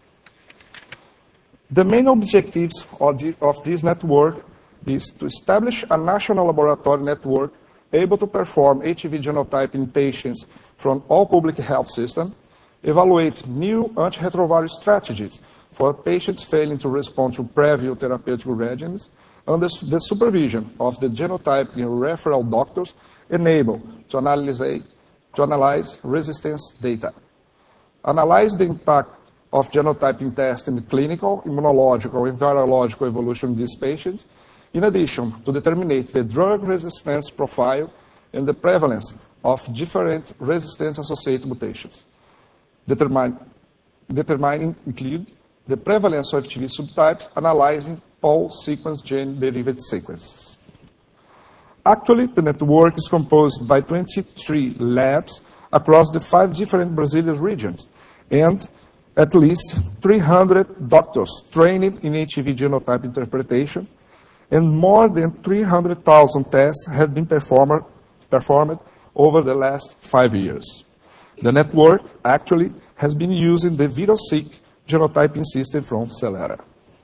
The main objectives of this network is to establish a national laboratory network able to perform HIV genotyping patients from all public health systems, evaluate new antiretroviral strategies for patients failing to respond to previous therapeutic regimens, under the supervision of the genotyping referral doctors, enable to analyze resistance data, analyze the impact of genotyping tests in the clinical, immunological, and virological evolution in these patients, in addition to determine the drug resistance profile and the prevalence of different resistance-associated mutations. Determining include the prevalence of HV subtypes, analyzing all sequence gene-derived sequences. Actually, the network is composed by 23 labs across the 5 different Brazilian regions, and at least 300 doctors trained in HV genotype interpretation, and more than 300,000 tests have been performed over the last 5 years. The network actually has been using the ViroSeq genotyping system from Celera.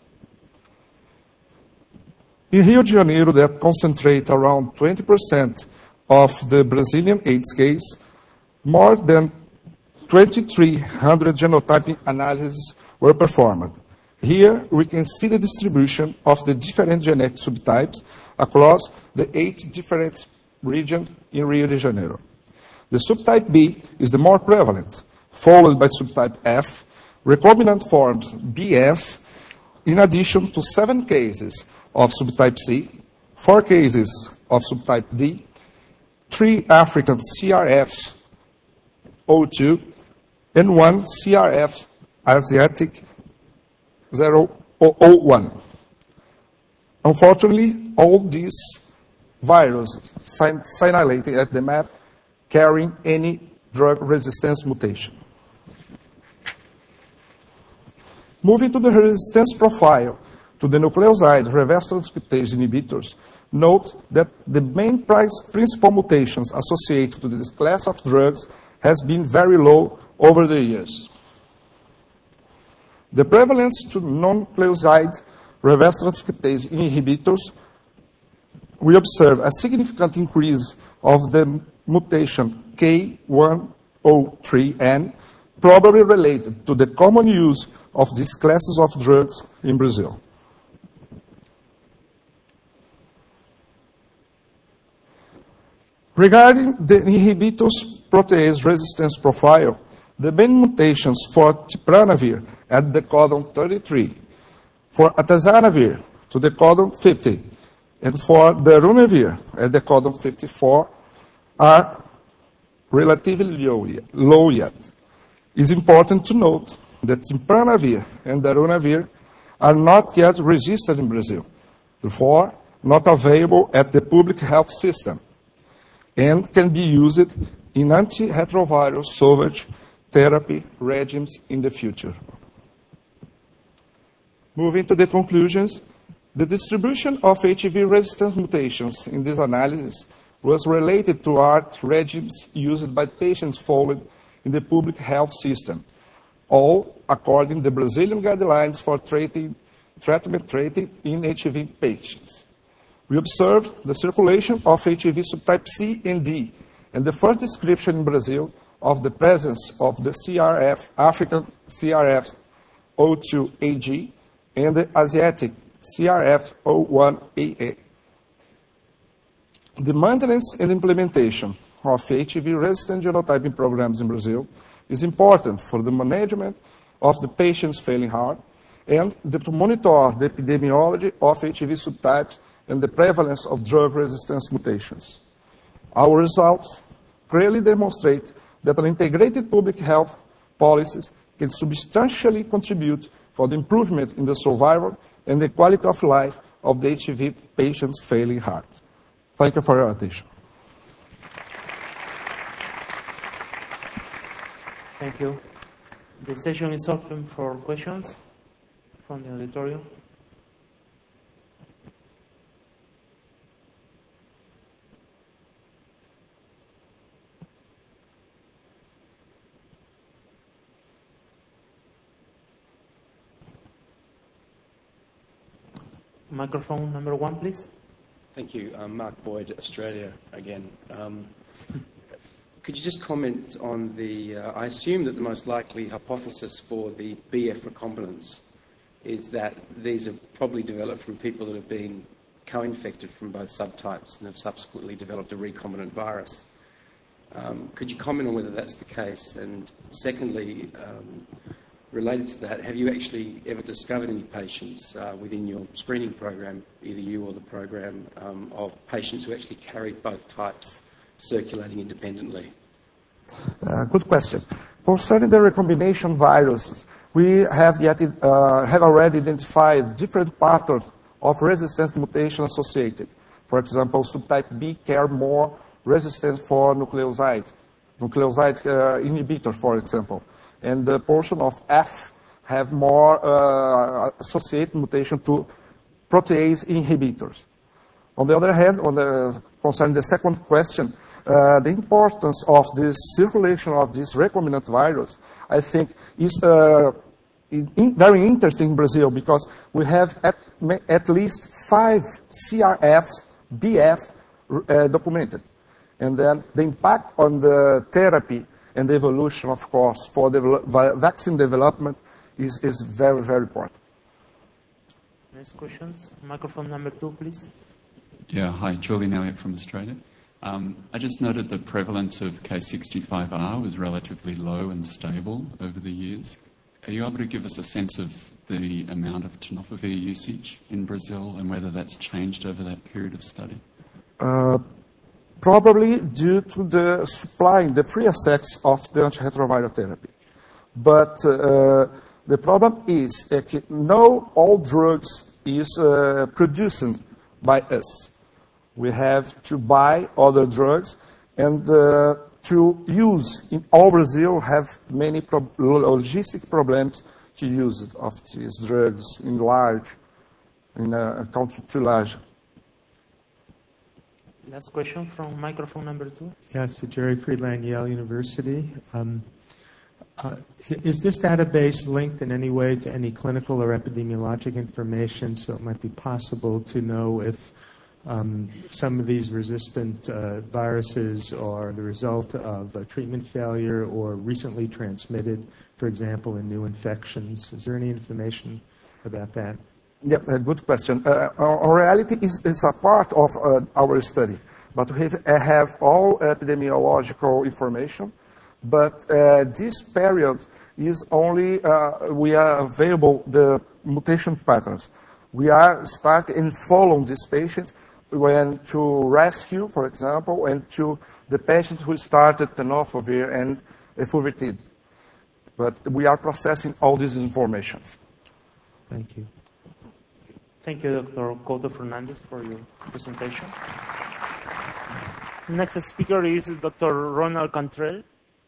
In Rio de Janeiro, that concentrate around 20% of the Brazilian AIDS case, more than 2,300 genotyping analyses were performed. Here, we can see the distribution of the different genetic subtypes across the 8 different regions in Rio de Janeiro. The subtype B is the more prevalent, followed by subtype F, recombinant forms BF, in addition to 7 cases of subtype C, 4 cases of subtype D, 3 African CRFs O2, and 1 CRF Asiatic 001. Unfortunately, all these viruses signalated at the map carrying any drug resistance mutation. Moving to the resistance profile to the nucleoside reverse transcriptase inhibitors, note that the main principal mutations associated to this class of drugs has been very low over the years. The prevalence to non-nucleoside reverse transcriptase inhibitors, we observe a significant increase of the mutation K103N, probably related to the common use of these classes of drugs in Brazil. Regarding the inhibitors protease resistance profile, the main mutations for tipranavir at the codon 33, for atazanavir to the codon 50, and for darunavir at the codon 54 are relatively low yet. It's important to note that tipranavir and darunavir are not yet registered in Brazil, therefore not available at the public health system, and can be used in antiretroviral salvage therapy regimes in the future. Moving to the conclusions, the distribution of HIV resistance mutations in this analysis was related to ART regimes used by patients followed in the public health system, all according to the Brazilian guidelines for treatment in HIV patients. We observed the circulation of HIV subtype C and D, and the first description in Brazil of the presence of the CRF, African CRF O2AG, and the Asiatic CRF O1AA. The maintenance and implementation of HIV-resistant genotyping programs in Brazil is important for the management of the patient's failing heart and to monitor the epidemiology of HIV subtypes and the prevalence of drug resistance mutations. Our results clearly demonstrate that an integrated public health policies can substantially contribute for the improvement in the survival and the quality of life of the HIV patient's failing heart. Thank you for your attention. Thank you. The session is open for questions from the auditorium. Microphone number 1, please. Thank you. Mark Boyd, Australia again. Could you just comment on the, I assume that the most likely hypothesis for the BF recombinants is that these are probably developed from people that have been co-infected from both subtypes and have subsequently developed a recombinant virus. Could you comment on whether that's the case? And secondly, related to that, have you actually ever discovered any patients within your screening program, either you or the program, of patients who actually carried both types circulating independently? Good question. Concerning the recombination viruses, we have already identified different patterns of resistance mutation associated. For example, subtype B carry more resistance for nucleoside inhibitor, for example. And the portion of F have more associated mutation to protease inhibitors. On the other hand, concerning the second question, the importance of the circulation of this recombinant virus, I think, is very interesting in Brazil because we have at least 5 CRFs, BF documented. And then the impact on the therapy and the evolution, of course, for the vaccine development is very, very important. Next questions. Microphone number 2, please. Yeah, hi, Julian Elliott from Australia. I just noted the prevalence of K65R was relatively low and stable over the years. Are you able to give us a sense of the amount of tenofovir usage in Brazil and whether that's changed over that period of study? Probably due to the supplying the free access of the antiretroviral therapy. But the problem is that not all drugs is produced by us. We have to buy other drugs, and to use in all Brazil have many logistic problems to use it of these drugs in a country too large. Last question from microphone number 2. Yes, Jerry Friedland, Yale University. Is this database linked in any way to any clinical or epidemiologic information, so it might be possible to know if some of these resistant viruses are the result of a treatment failure or recently transmitted, for example, in new infections? Is there any information about that? Yeah, a good question. Our reality is a part of our study, but we have all epidemiological information. But this period is only we are available the mutation patterns. We are starting and following this patient when to rescue, for example, and to the patient who started tenofovir and efuvir. But we are processing all these informations. Thank you. Thank you, Dr. Couto Fernandez, for your presentation. Next speaker is Dr. Ronald Cantrell.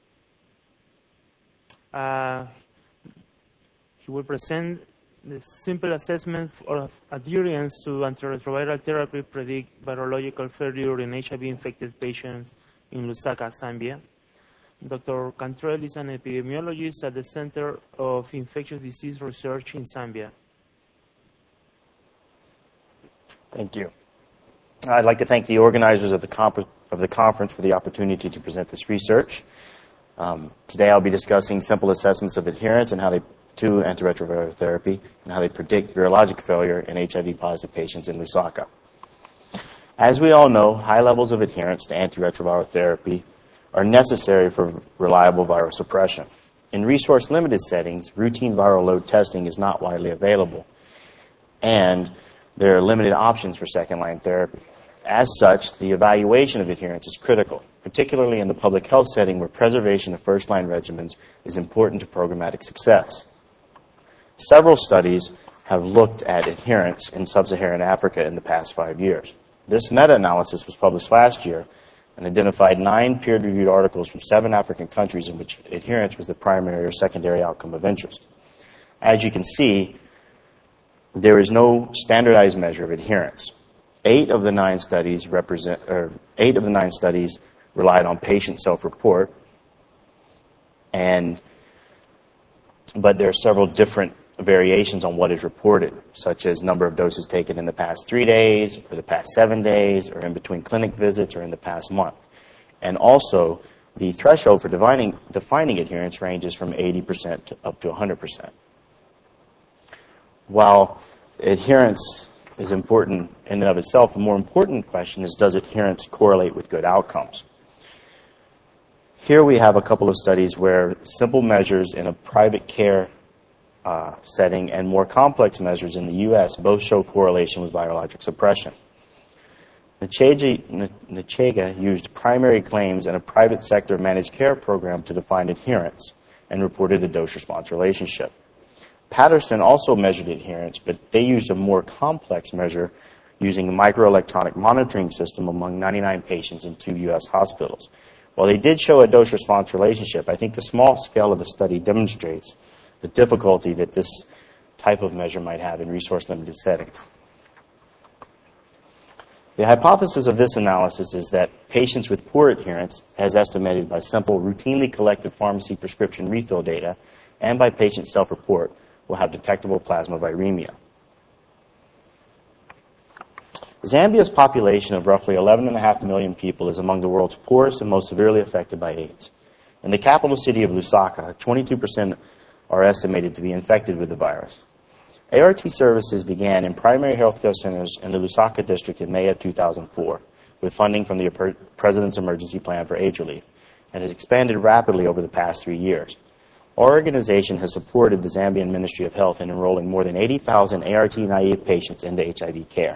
He will present the simple assessment of adherence to antiretroviral therapy predict virological failure in HIV-infected patients in Lusaka, Zambia. Dr. Cantrell is an epidemiologist at the Center of Infectious Disease Research in Zambia. Thank you. I'd like to thank the organizers of the conference for the opportunity to present this research. Today I'll be discussing simple assessments of adherence and how they to antiretroviral therapy and how they predict virologic failure in HIV-positive patients in Lusaka. As we all know, high levels of adherence to antiretroviral therapy are necessary for reliable viral suppression. In resource-limited settings, routine viral load testing is not widely available, and there are limited options for second-line therapy. As such, the evaluation of adherence is critical, particularly in the public health setting where preservation of first-line regimens is important to programmatic success. Several studies have looked at adherence in sub-Saharan Africa in the past 5 years. This meta-analysis was published last year and identified 9 peer-reviewed articles from 7 African countries in which adherence was the primary or secondary outcome of interest. As you can see, there is no standardized measure of adherence. 8 of the 9 studies relied on patient self-report, but there are several different variations on what is reported, such as number of doses taken in the past 3 days, or the past 7 days, or in between clinic visits, or in the past month. And also, the threshold for defining adherence ranges from 80% to up to 100%. While adherence is important in and of itself, the more important question is, does adherence correlate with good outcomes? Here we have a couple of studies where simple measures in a private care setting and more complex measures in the U.S. both show correlation with virologic suppression. Nchega used primary claims in a private sector managed care program to define adherence, and reported a dose-response relationship. Patterson also measured adherence, but they used a more complex measure using a microelectronic monitoring system among 99 patients in 2 U.S. hospitals. While they did show a dose-response relationship, I think the small scale of the study demonstrates the difficulty that this type of measure might have in resource-limited settings. The hypothesis of this analysis is that patients with poor adherence, as estimated by simple, routinely collected pharmacy prescription refill data and by patient self-report, will have detectable plasma viremia. Zambia's population of roughly 11.5 million people is among the world's poorest and most severely affected by AIDS. In the capital city of Lusaka, 22% are estimated to be infected with the virus. ART services began in primary healthcare centers in the Lusaka district in May of 2004 with funding from the President's Emergency Plan for AIDS Relief and has expanded rapidly over the past 3 years. Our organization has supported the Zambian Ministry of Health in enrolling more than 80,000 ART-naive patients into HIV care.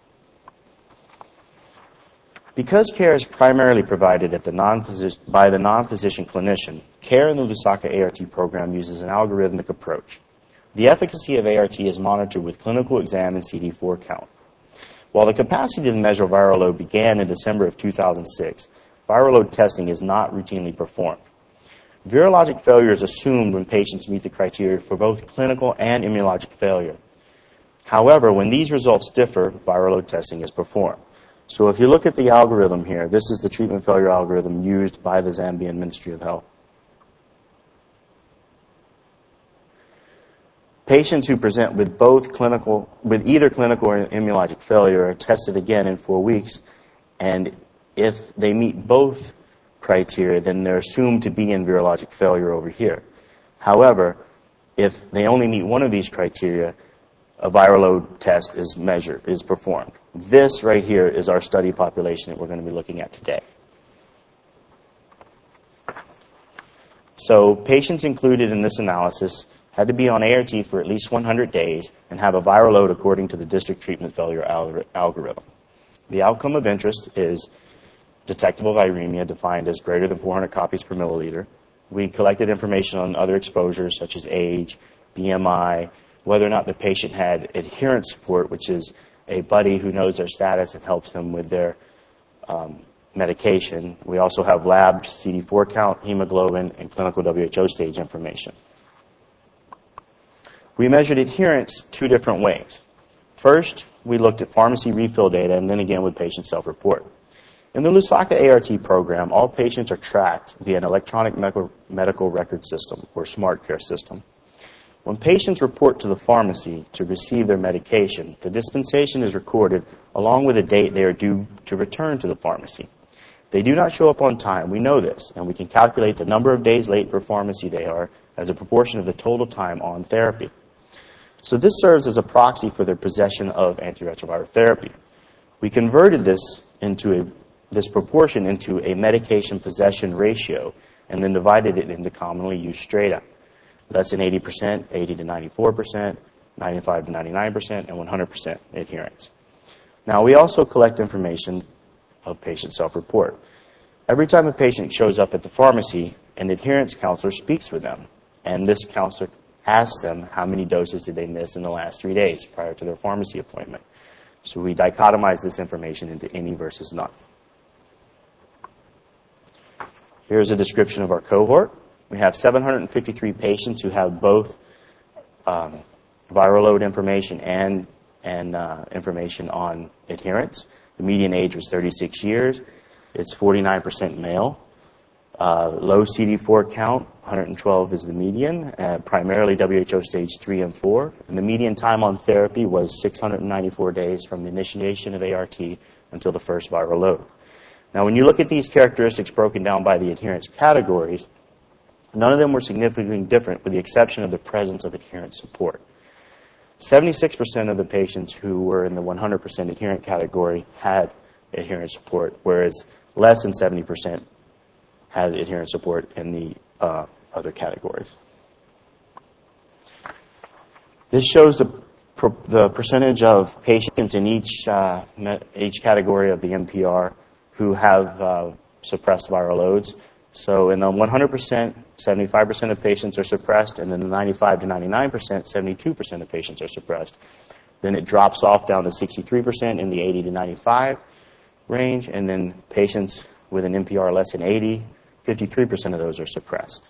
Because care is primarily provided by the non-physician clinician, care in the Lusaka ART program uses an algorithmic approach. The efficacy of ART is monitored with clinical exam and CD4 count. While the capacity to measure viral load began in December of 2006, viral load testing is not routinely performed. Virologic failure is assumed when patients meet the criteria for both clinical and immunologic failure. However, when these results differ, viral load testing is performed. So if you look at the algorithm here, this is the treatment failure algorithm used by the Zambian Ministry of Health. Patients who present with either clinical or immunologic failure are tested again in 4 weeks, and if they meet both criteria, then they're assumed to be in virologic failure over here. However, if they only meet one of these criteria, a viral load test is performed. This right here is our study population that we're going to be looking at today. So patients included in this analysis had to be on ART for at least 100 days and have a viral load according to the district treatment failure algorithm. The outcome of interest is detectable viremia, defined as greater than 400 copies per milliliter. We collected information on other exposures such as age, BMI, whether or not the patient had adherence support, which is a buddy who knows their status and helps them with their medication. We also have lab CD4 count, hemoglobin, and clinical WHO stage information. We measured adherence 2 different ways. First, we looked at pharmacy refill data and then again with patient self-report. In the Lusaka ART program, all patients are tracked via an electronic medical record system or smart care system. When patients report to the pharmacy to receive their medication, the dispensation is recorded along with the date they are due to return to the pharmacy. If they do not show up on time, we know this, and we can calculate the number of days late for pharmacy they are as a proportion of the total time on therapy. So this serves as a proxy for their possession of antiretroviral therapy. We converted this proportion into a medication possession ratio and then divided it into commonly used strata. Less than 80%, 80 to 94%, 95 to 99%, and 100% adherence. Now, we also collect information of patient self-report. Every time a patient shows up at the pharmacy, an adherence counselor speaks with them, and this counselor asks them how many doses did they miss in the last 3 days prior to their pharmacy appointment. So we dichotomize this information into any versus none. Here's a description of our cohort. We have 753 patients who have both viral load information and information on adherence. The median age was 36 years. It's 49% male. Low CD4 count, 112 is the median, primarily WHO stage 3 and 4. And the median time on therapy was 694 days from the initiation of ART until the first viral load. Now, when you look at these characteristics broken down by the adherence categories, none of them were significantly different with the exception of the presence of adherence support. 76% of the patients who were in the 100% adherent category had adherence support, whereas less than 70% had adherence support in the other categories. This shows the percentage of patients in each category of the MPR who have suppressed viral loads. So in the 100%, 75% of patients are suppressed, and in the 95 to 99%, 72% of patients are suppressed. Then it drops off down to 63% in the 80 to 95 range, and then patients with an NPR less than 80, 53% of those are suppressed.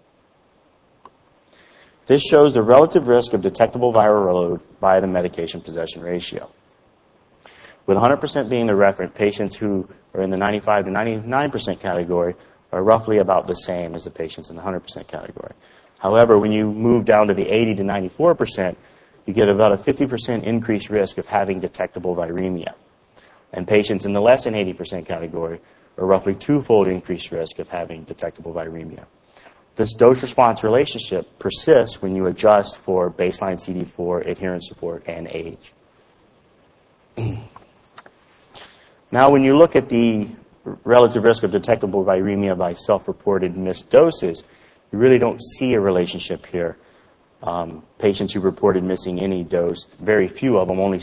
This shows the relative risk of detectable viral load by the medication possession ratio. With 100% being the reference, patients who are in the 95 to 99% category are roughly about the same as the patients in the 100% category. However, when you move down to the 80 to 94%, you get about a 50% increased risk of having detectable viremia. And patients in the less than 80% category are roughly twofold increased risk of having detectable viremia. This dose-response relationship persists when you adjust for baseline CD4, adherence support, and age. Now, when you look at the relative risk of detectable viremia by self-reported missed doses, you really don't see a relationship here. Patients who reported missing any dose, very few of them, only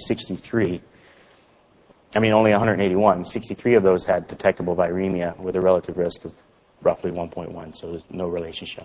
181, 63 of those had detectable viremia with a relative risk of roughly 1.1, so there's no relationship.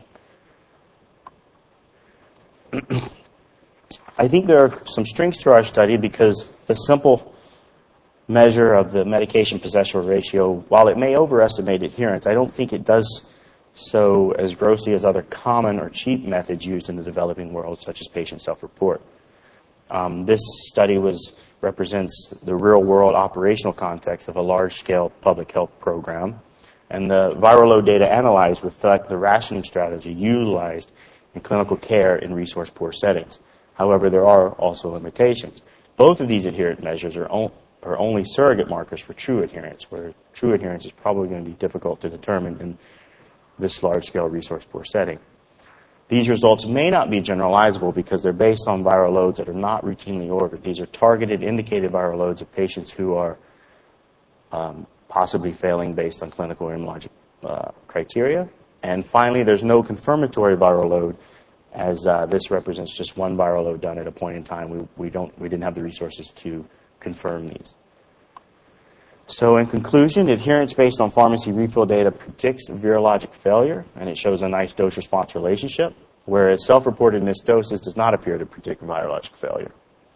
I think there are some strengths to our study because the simple measure of the medication possession ratio, while it may overestimate adherence, I don't think it does so as grossly as other common or cheap methods used in the developing world, such as patient self-report. This study represents the real-world operational context of a large-scale public health program, and the viral load data analyzed reflect the rationing strategy utilized in clinical care in resource-poor settings. However, there are also limitations. Both of these adherence measures are only surrogate markers for true adherence, where true adherence is probably going to be difficult to determine in this large-scale resource-poor setting. These results may not be generalizable because they're based on viral loads that are not routinely ordered. These are targeted, indicated viral loads of patients who are possibly failing based on clinical or immunologic criteria. And finally, there's no confirmatory viral load, as this represents just one viral load done at a point in time. We didn't have the resources to confirm these. So in conclusion, adherence based on pharmacy refill data predicts virologic failure, and it shows a nice dose-response relationship, whereas self-reported missed doses does not appear to predict virologic failure.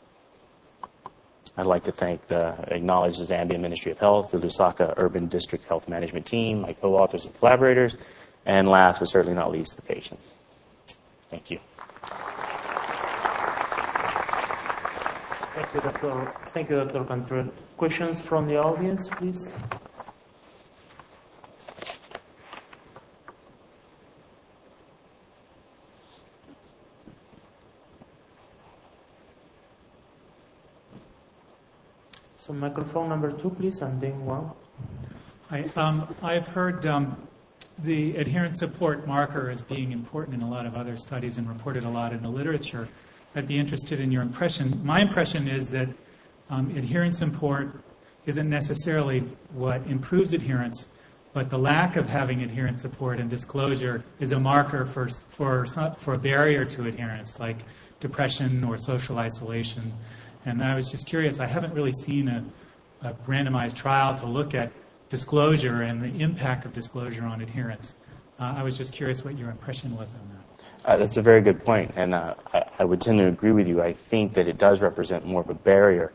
I'd like to acknowledge the Zambia Ministry of Health, the Lusaka Urban District Health Management Team, my co-authors and collaborators, and last but certainly not least, the patients. Thank you. Thank you, Dr. Cantrell. Questions from the audience, please? So microphone number 2, please, and then 1. I've heard the adherence support marker as being important in a lot of other studies and reported a lot in the literature. I'd be interested in your impression. My impression is that adherence support isn't necessarily what improves adherence, but the lack of having adherence support and disclosure is a marker for a barrier to adherence, like depression or social isolation. And I was just curious, I haven't really seen a randomized trial to look at disclosure and the impact of disclosure on adherence. I was just curious what your impression was on that. That's a very good point, and I would tend to agree with you. I think that it does represent more of a barrier,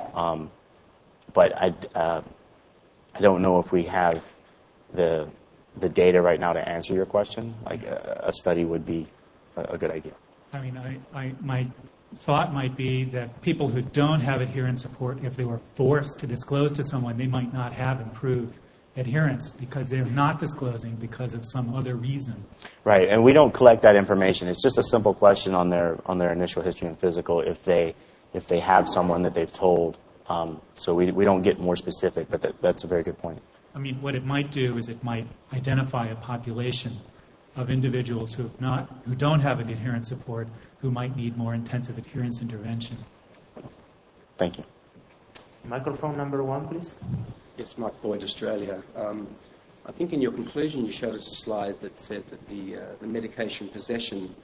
but I don't know if we have the data right now to answer your question. Like a study would be a good idea. I mean, my thought might be that people who don't have adherence support, if they were forced to disclose to someone, they might not have improved adherence because they're not disclosing because of some other reason. Right, and we don't collect that information. It's just a simple question on their initial history and physical if they have someone that they've told. So we don't get more specific, but that's a very good point. I mean, what it might do is it might identify a population of individuals who don't have an adherence support who might need more intensive adherence intervention. Thank you. Microphone number 1, please. Yes, Mark Boyd, Australia. I think in your conclusion you showed us a slide that said that the medication possession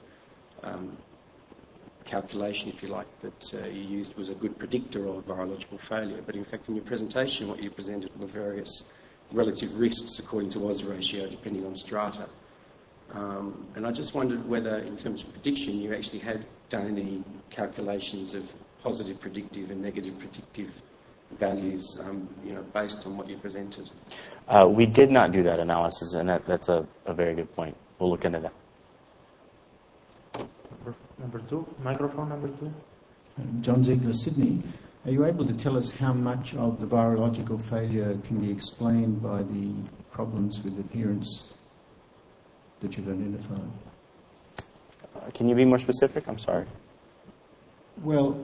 calculation, if you like, that you used was a good predictor of virological failure. But in fact, in your presentation, what you presented were various relative risks according to odds ratio, depending on strata. And I just wondered whether, in terms of prediction, you actually had done any calculations of positive predictive and negative predictive values, based on what you presented. We did not do that analysis, and that's a very good point. We'll look into that. Number 2, microphone number 2. John Ziegler, Sydney. Are you able to tell us how much of the virological failure can be explained by the problems with adherence that you've identified? Can you be more specific? I'm sorry. Well,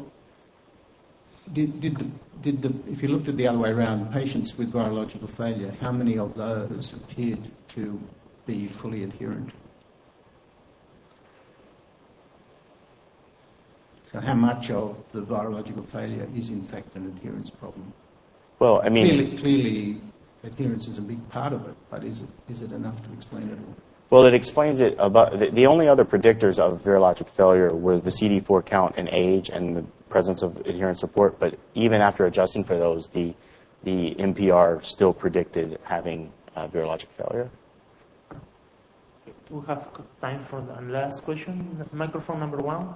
if you looked at the other way around, patients with virological failure, how many of those appeared to be fully adherent? So how much of the virological failure is in fact an adherence problem? Well, I mean... Clearly adherence is a big part of it, but is it enough to explain it all? Well, it explains it about... The only other predictors of virologic failure were the CD4 count and age and the presence of adherence support, but even after adjusting for those, the NPR still predicted having virologic failure. We have time for the last question. Microphone number 1.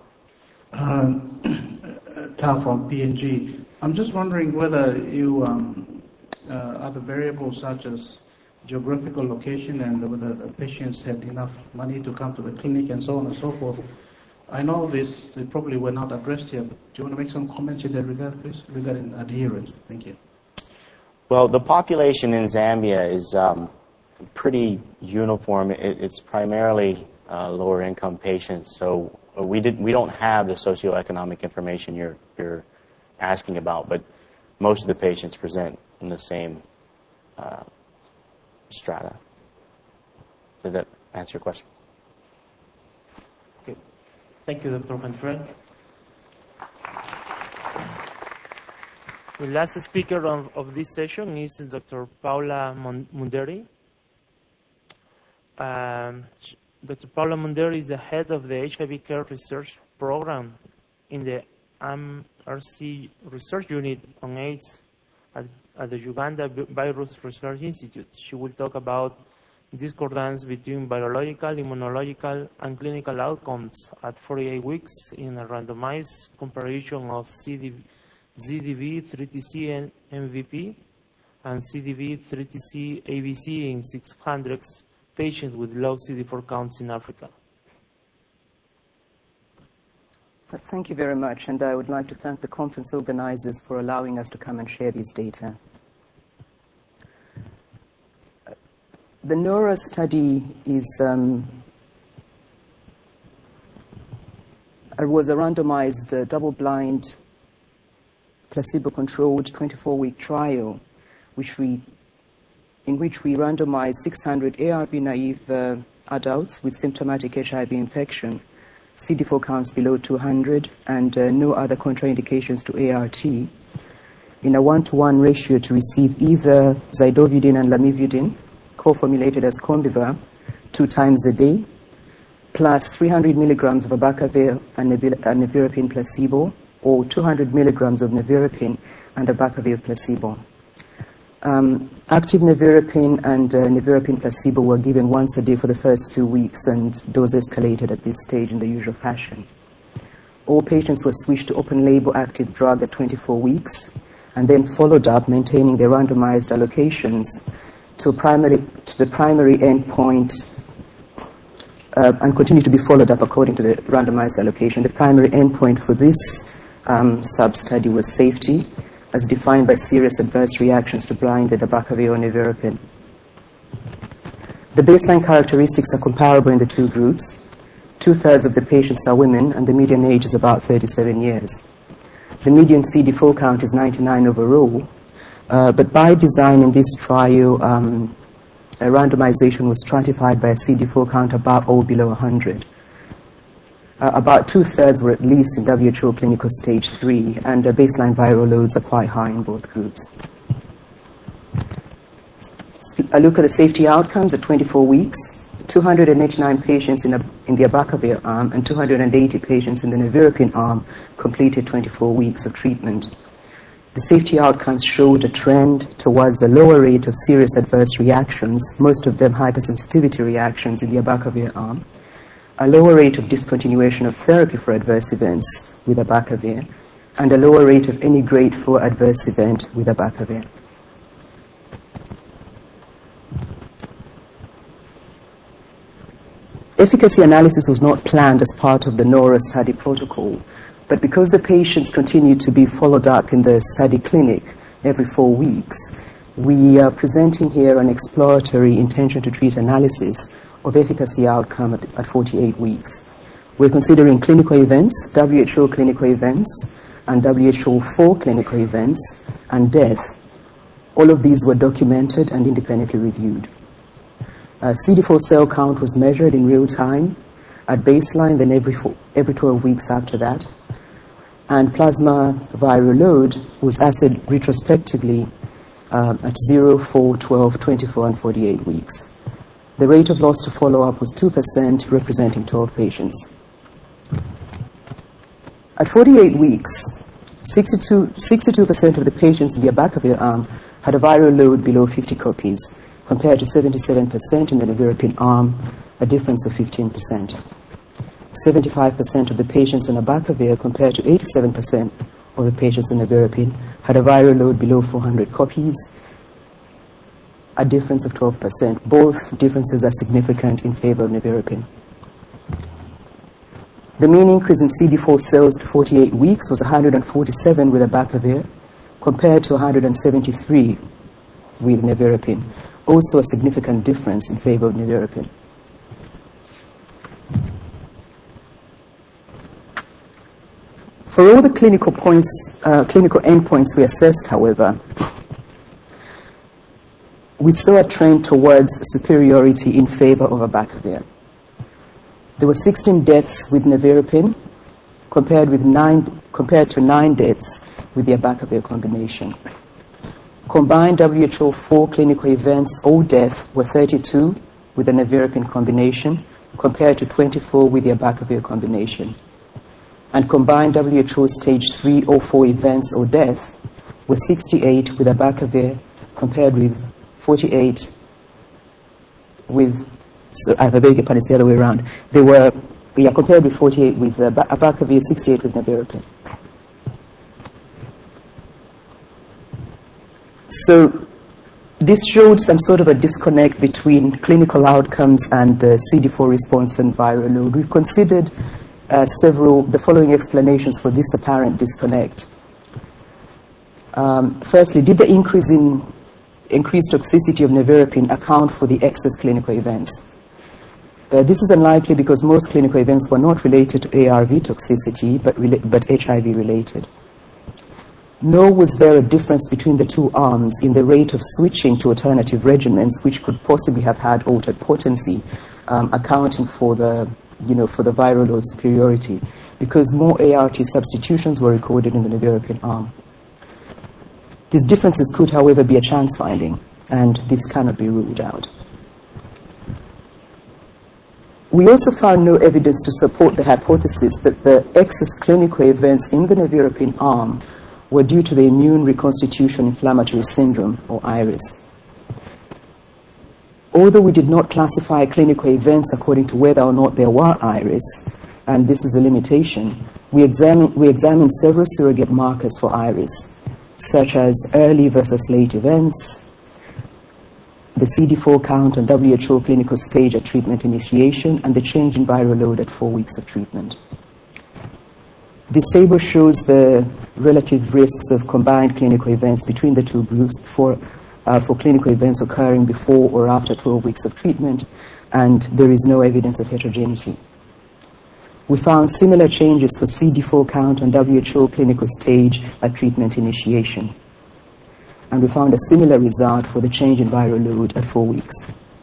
Tao from P&G. I'm just wondering whether you other variables such as geographical location and whether the patients had enough money to come to the clinic and so on and so forth. I know they probably were not addressed here, but do you want to make some comments in that regard, please, regarding adherence? Thank you. Well, the population in Zambia is pretty uniform. It's primarily lower income patients, so we don't have the socioeconomic information you're asking about, but most of the patients present in the same strata. Did that answer your question? Okay. Thank you, Dr. Van Frank. The last speaker of this session is Dr. Paula Munderi. Dr. Paula Munderi is the head of the HIV care research program in the MRC Research Unit on AIDS at the Uganda Virus Research Institute. She will talk about discordance between virological, immunological, and clinical outcomes at 48 weeks in a randomized comparison of ZDV 3TC and MVP and CDV 3TC ABC in 600 patients with low CD4 counts in Africa. Thank you very much, and I would like to thank the conference organizers for allowing us to come and share these data. The NORA study was a randomized, double-blind, placebo-controlled 24-week trial, in which we randomized 600 ARV-naive adults with symptomatic HIV infection, CD4 counts below 200, and no other contraindications to ART, in a 1-to-1 ratio to receive either zidovudine and lamivudine, co-formulated as Conviva, 2 times a day, plus 300 milligrams of abacavir and nevirapine placebo, or 200 milligrams of nevirapine and abacavir placebo. Active nevirapine and nevirapine placebo were given once a day for the first 2 weeks, and dose escalated at this stage in the usual fashion. All patients were switched to open-label active drug at 24 weeks, and then followed up, maintaining their randomized allocations to the primary endpoint, and continue to be followed up according to the randomized allocation. The primary endpoint for this sub-study was safety, as defined by serious adverse reactions to blinded abacavir or nevirapine. The baseline characteristics are comparable in the two groups. 2/3 of the patients are women, and the median age is about 37 years. The median CD4 count is 99 overall, but by design in this trial, a randomization was stratified by a CD4 count above or below 100. About 2/3 were at least in WHO clinical stage 3, and the baseline viral loads are quite high in both groups. A look at the safety outcomes at 24 weeks. 289 patients in the abacavir arm and 280 patients in the nevirapine arm completed 24 weeks of treatment. The safety outcomes showed a trend towards a lower rate of serious adverse reactions, most of them hypersensitivity reactions in the abacavir arm, a lower rate of discontinuation of therapy for adverse events with abacavir, and a lower rate of any grade 4 adverse event with abacavir. Efficacy analysis was not planned as part of the NORA study protocol, but because the patients continued to be followed up in the study clinic every 4 weeks, we are presenting here an exploratory intention to treat analysis of efficacy outcome at 48 weeks. We're considering clinical events, WHO clinical events, and WHO-4 clinical events, and death. All of these were documented and independently reviewed. CD4 cell count was measured in real time at baseline, then every 12 weeks after that. And plasma viral load was assayed retrospectively at 0, 4, 12, 24, and 48 weeks. The rate of loss to follow-up was 2%, representing 12 patients. At 48 weeks, 62% of the patients in the abacavir arm had a viral load below 50 copies, compared to 77% in the nevirapine arm, a difference of 15%. 75% of the patients on abacavir compared to 87% of the patients in nevirapine had a viral load below 400 copies, a difference of 12%. Both differences are significant in favor of nevirapine. The mean increase in CD4 cells to 48 weeks was 147 with abacavir compared to 173 with nevirapine. Also a significant difference in favor of nevirapine. For all the clinical endpoints we assessed, however, we saw a trend towards superiority in favor of abacavir. There were 16 deaths with nevirapine compared to 9 deaths with the abacavir combination. Combined WHO-4 clinical events or death were 32 with the nevirapine combination compared to 24 with the abacavir combination. And combined WHO stage 3 or 4 events or death were 68 with abacavir compared with 48 with, so I beg your pardon, it's the other way around. They were, compared with 48 with abacavir, 68 with nevirapine. So this showed some sort of a disconnect between clinical outcomes and CD4 response and viral load. We've considered the following explanations for this apparent disconnect. Firstly, did the increased toxicity of nevirapine account for the excess clinical events? This is unlikely because most clinical events were not related to ARV toxicity, but HIV related. Nor was there a difference between the two arms in the rate of switching to alternative regimens, which could possibly have had altered potency, accounting for the viral load superiority, because more ART substitutions were recorded in the nevirapine arm. These differences could, however, be a chance finding, and this cannot be ruled out. We also found no evidence to support the hypothesis that the excess clinical events in the nevirapine arm were due to the immune reconstitution inflammatory syndrome, or IRIS. Although we did not classify clinical events according to whether or not there were IRIS, and this is a limitation, we examined several surrogate markers for IRIS, such as early versus late events, the CD4 count and WHO clinical stage at treatment initiation, and the change in viral load at 4 weeks of treatment. This table shows the relative risks of combined clinical events between the two groups for clinical events occurring before or after 12 weeks of treatment, and there is no evidence of heterogeneity. We found similar changes for CD4 count and WHO clinical stage at treatment initiation. And we found a similar result for the change in viral load at 4 weeks.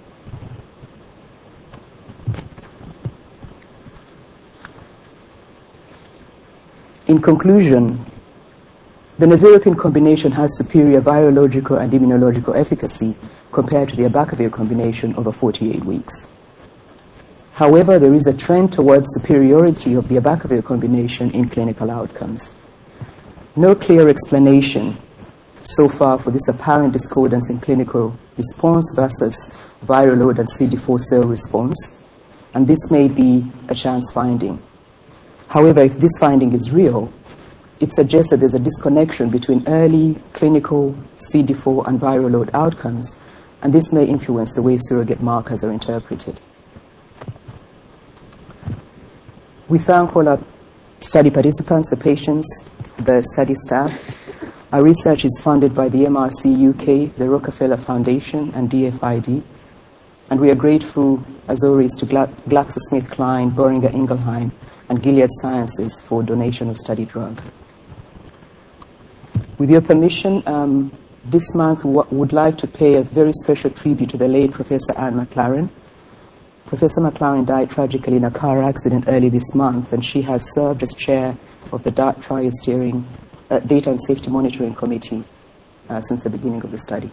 In conclusion, the nevirapine combination has superior virological and immunological efficacy compared to the abacavir combination over 48 weeks. However, there is a trend towards superiority of the abacavir combination in clinical outcomes. no clear explanation so far for this apparent discordance in clinical response versus viral load and CD4 cell response, and this may be a chance finding. However, if this finding is real, it suggests that there's a disconnection between early clinical CD4 and viral load outcomes, and this may influence the way surrogate markers are interpreted. We thank all our study participants, the patients, the study staff. Our research is funded by the MRC UK, the Rockefeller Foundation, and DFID. And we are grateful, as always, to GlaxoSmithKline, Boehringer Ingelheim, and Gilead Sciences for donation of study drug. With your permission, this month we would like to pay a very special tribute to the late Professor Anne McLaren. Professor McLaren died tragically in a car accident early this month, and she has served as chair of the DART Trial Steering Data and Safety Monitoring Committee since the beginning of the study.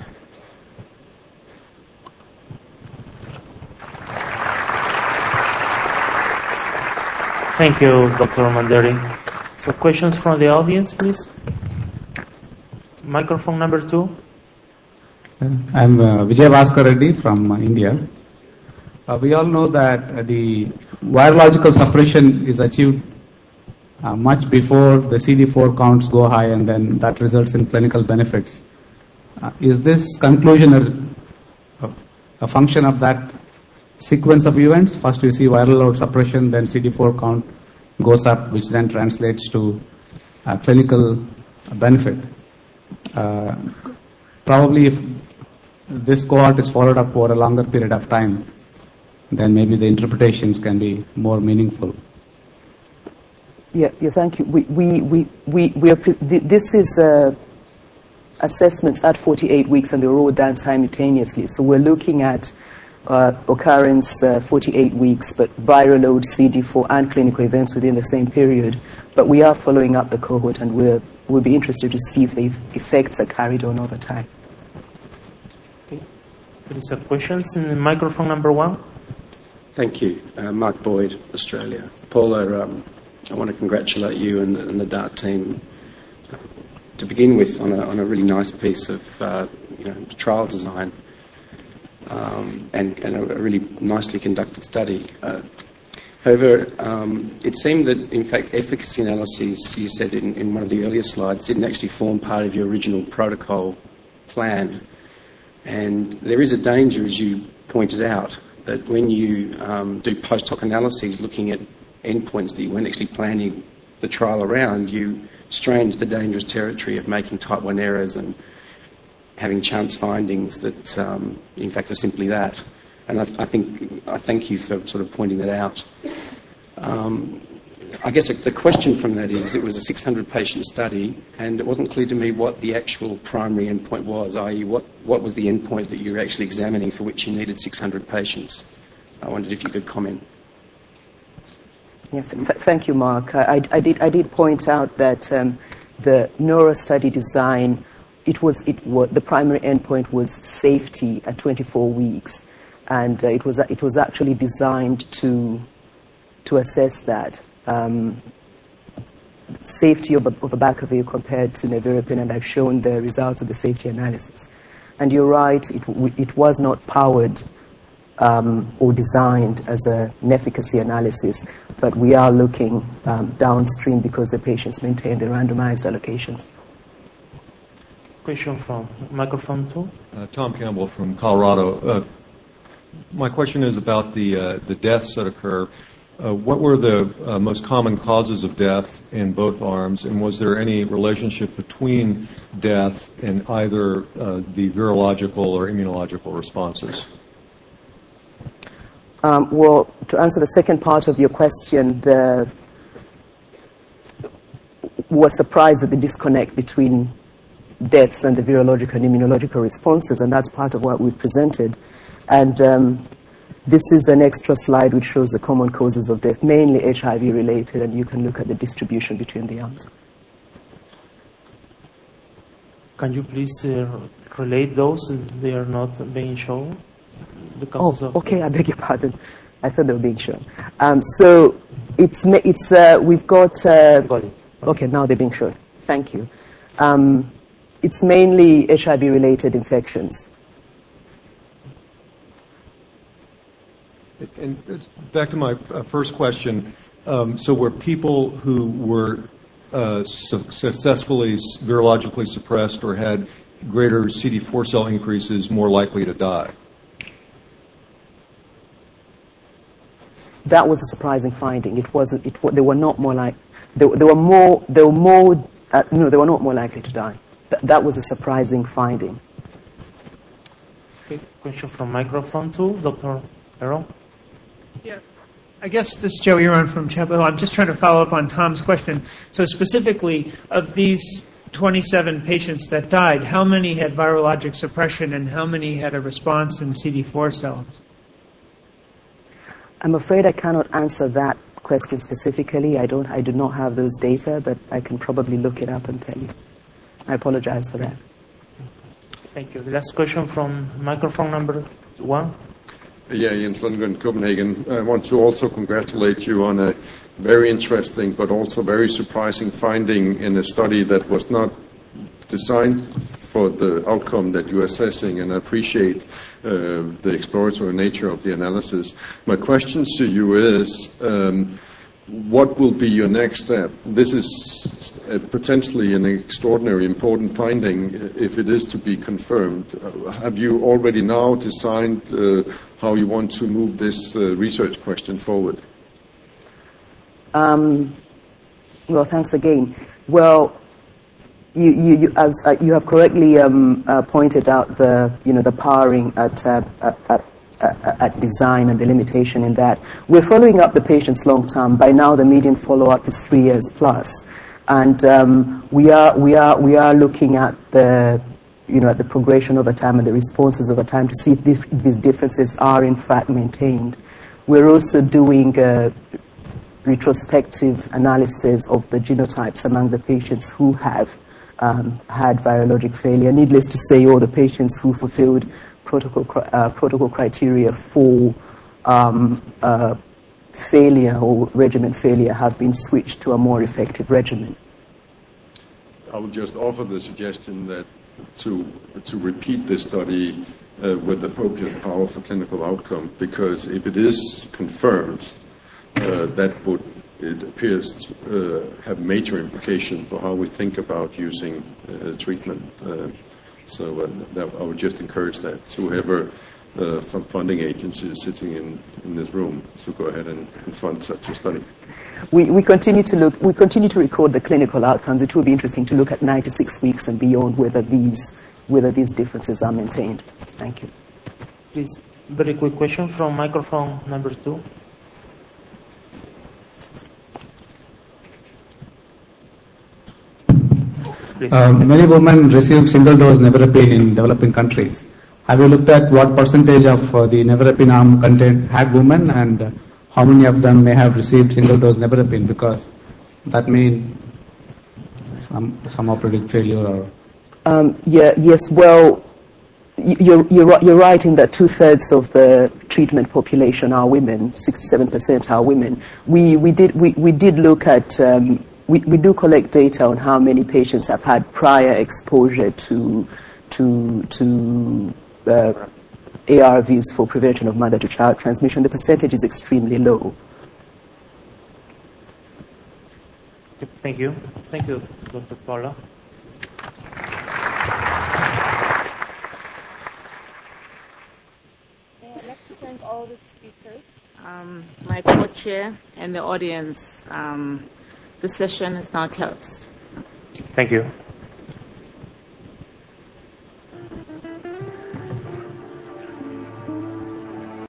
Thank you, Dr. Manderi. So questions from the audience, please. Microphone number 2. I'm Vijay Bhaskar Reddy from India. We all know that the virological suppression is achieved much before the CD4 counts go high, and then that results in clinical benefits. Is this conclusion a function of that sequence of events? First you see viral load suppression, then CD4 count goes up, which then translates to clinical benefit. Probably if this cohort is followed up for a longer period of time, then maybe the interpretations can be more meaningful. Yeah, thank you. This is assessments at 48 weeks, and they're all done simultaneously. So we're looking at occurrence 48 weeks, but viral load, CD4, and clinical events within the same period. But we are following up the cohort, and we'll be interested to see if the effects are carried on over time. Okay. There is a questions in microphone number 1. Thank you. Mark Boyd, Australia. Paula, I want to congratulate you and the DART team to begin with on a really nice piece of trial design and a really nicely conducted study. However, it seemed that, in fact, efficacy analyses, you said in one of the earlier slides, didn't actually form part of your original protocol plan. And there is a danger, as you pointed out, that when you do post-hoc analyses looking at endpoints that you weren't actually planning the trial around, you stray into the dangerous territory of making type 1 errors and having chance findings that, in fact, are simply that. And I thank you for sort of pointing that out. I guess the question from that is, it was a 600-patient study, and it wasn't clear to me what the actual primary endpoint was, i.e. what was the endpoint that you were actually examining for which you needed 600 patients. I wondered if you could comment. Yes, thank you, Mark. I did point out that the NORA study design, the primary endpoint was safety at 24 weeks, and it was actually designed to assess that. Safety of abacavir compared to nevirapine, and I've shown the results of the safety analysis. And you're right, it was not powered or designed as an efficacy analysis, but we are looking downstream because the patients maintain the randomized allocations. Question from microphone 2. Tom Campbell from Colorado. My question is about the deaths that occur. What were the most common causes of death in both arms, and was there any relationship between death and either the virological or immunological responses? Well, to answer the second part of your question, was surprised at the disconnect between deaths and the virological and immunological responses, and that's part of what we've presented. And this is an extra slide which shows the common causes of death, mainly HIV-related, and you can look at the distribution between the arms. Can you please relate those? They are not being shown. The causes of okay. I beg your pardon. I thought they were being shown. So we've got. Okay, now they're being shown. Thank you. It's mainly HIV-related infections. And back to my first question. So were people who were successfully virologically suppressed or had greater CD4 cell increases more likely to die? That was a surprising finding. It wasn't. They were not more like. They were more. They were more. No, they were not more likely to die. That was a surprising finding. Okay, question from microphone 2, Dr. Errol. Yeah. I guess this is Joe Eron from Chapel Hill. I'm just trying to follow up on Tom's question. So specifically, of these 27 patients that died, how many had virologic suppression and how many had a response in CD4 cells? I'm afraid I cannot answer that question specifically. I do not have those data, but I can probably look it up and tell you. I apologize for that. Thank you. The last question from microphone number 1. Yeah, Jens Lundgren, Copenhagen. I want to also congratulate you on a very interesting but also very surprising finding in a study that was not designed for the outcome that you're assessing, and I appreciate the exploratory nature of the analysis. My question to you is, what will be your next step? This is potentially an extraordinary important finding if it is to be confirmed. Have you already now designed how you want to move this research question forward? Well, thanks again. Well, you have correctly pointed out the powering at design and the limitation in that. We're following up the patients long term. By now, the median follow-up is 3 years plus, and we are looking at the progression over time and the responses over time to see if these differences are in fact maintained. We're also doing retrospective analysis of the genotypes among the patients who have had virologic failure. Needless to say, all the patients who fulfilled protocol criteria for failure or regimen failure have been switched to a more effective regimen. I would just offer the suggestion that to repeat this study with appropriate power for clinical outcome, because if it is confirmed, that would, it appears to have major implications for how we think about using treatment. So I would just encourage that whoever from funding agencies sitting in this room to go ahead and fund such a study. We continue to record the clinical outcomes. It will be interesting to look at 96 weeks and beyond whether these differences are maintained. Thank you. Please, very quick question from microphone number 2. Many women receive single-dose nevirapine in developing countries. Have you looked at what percentage of the nevirapine arm content had women, and how many of them may have received single-dose nevirapine? Because that means some operative failure or... Yes. Well, you're right in that 2/3 of the treatment population are women. 67% are women. We did look at. We do collect data on how many patients have had prior exposure to ARVs for prevention of mother-to-child transmission. The percentage is extremely low. Thank you. Thank you, Dr. Paula. I'd like to thank all the speakers, my co-chair, and the audience. The session is now closed. Thank you.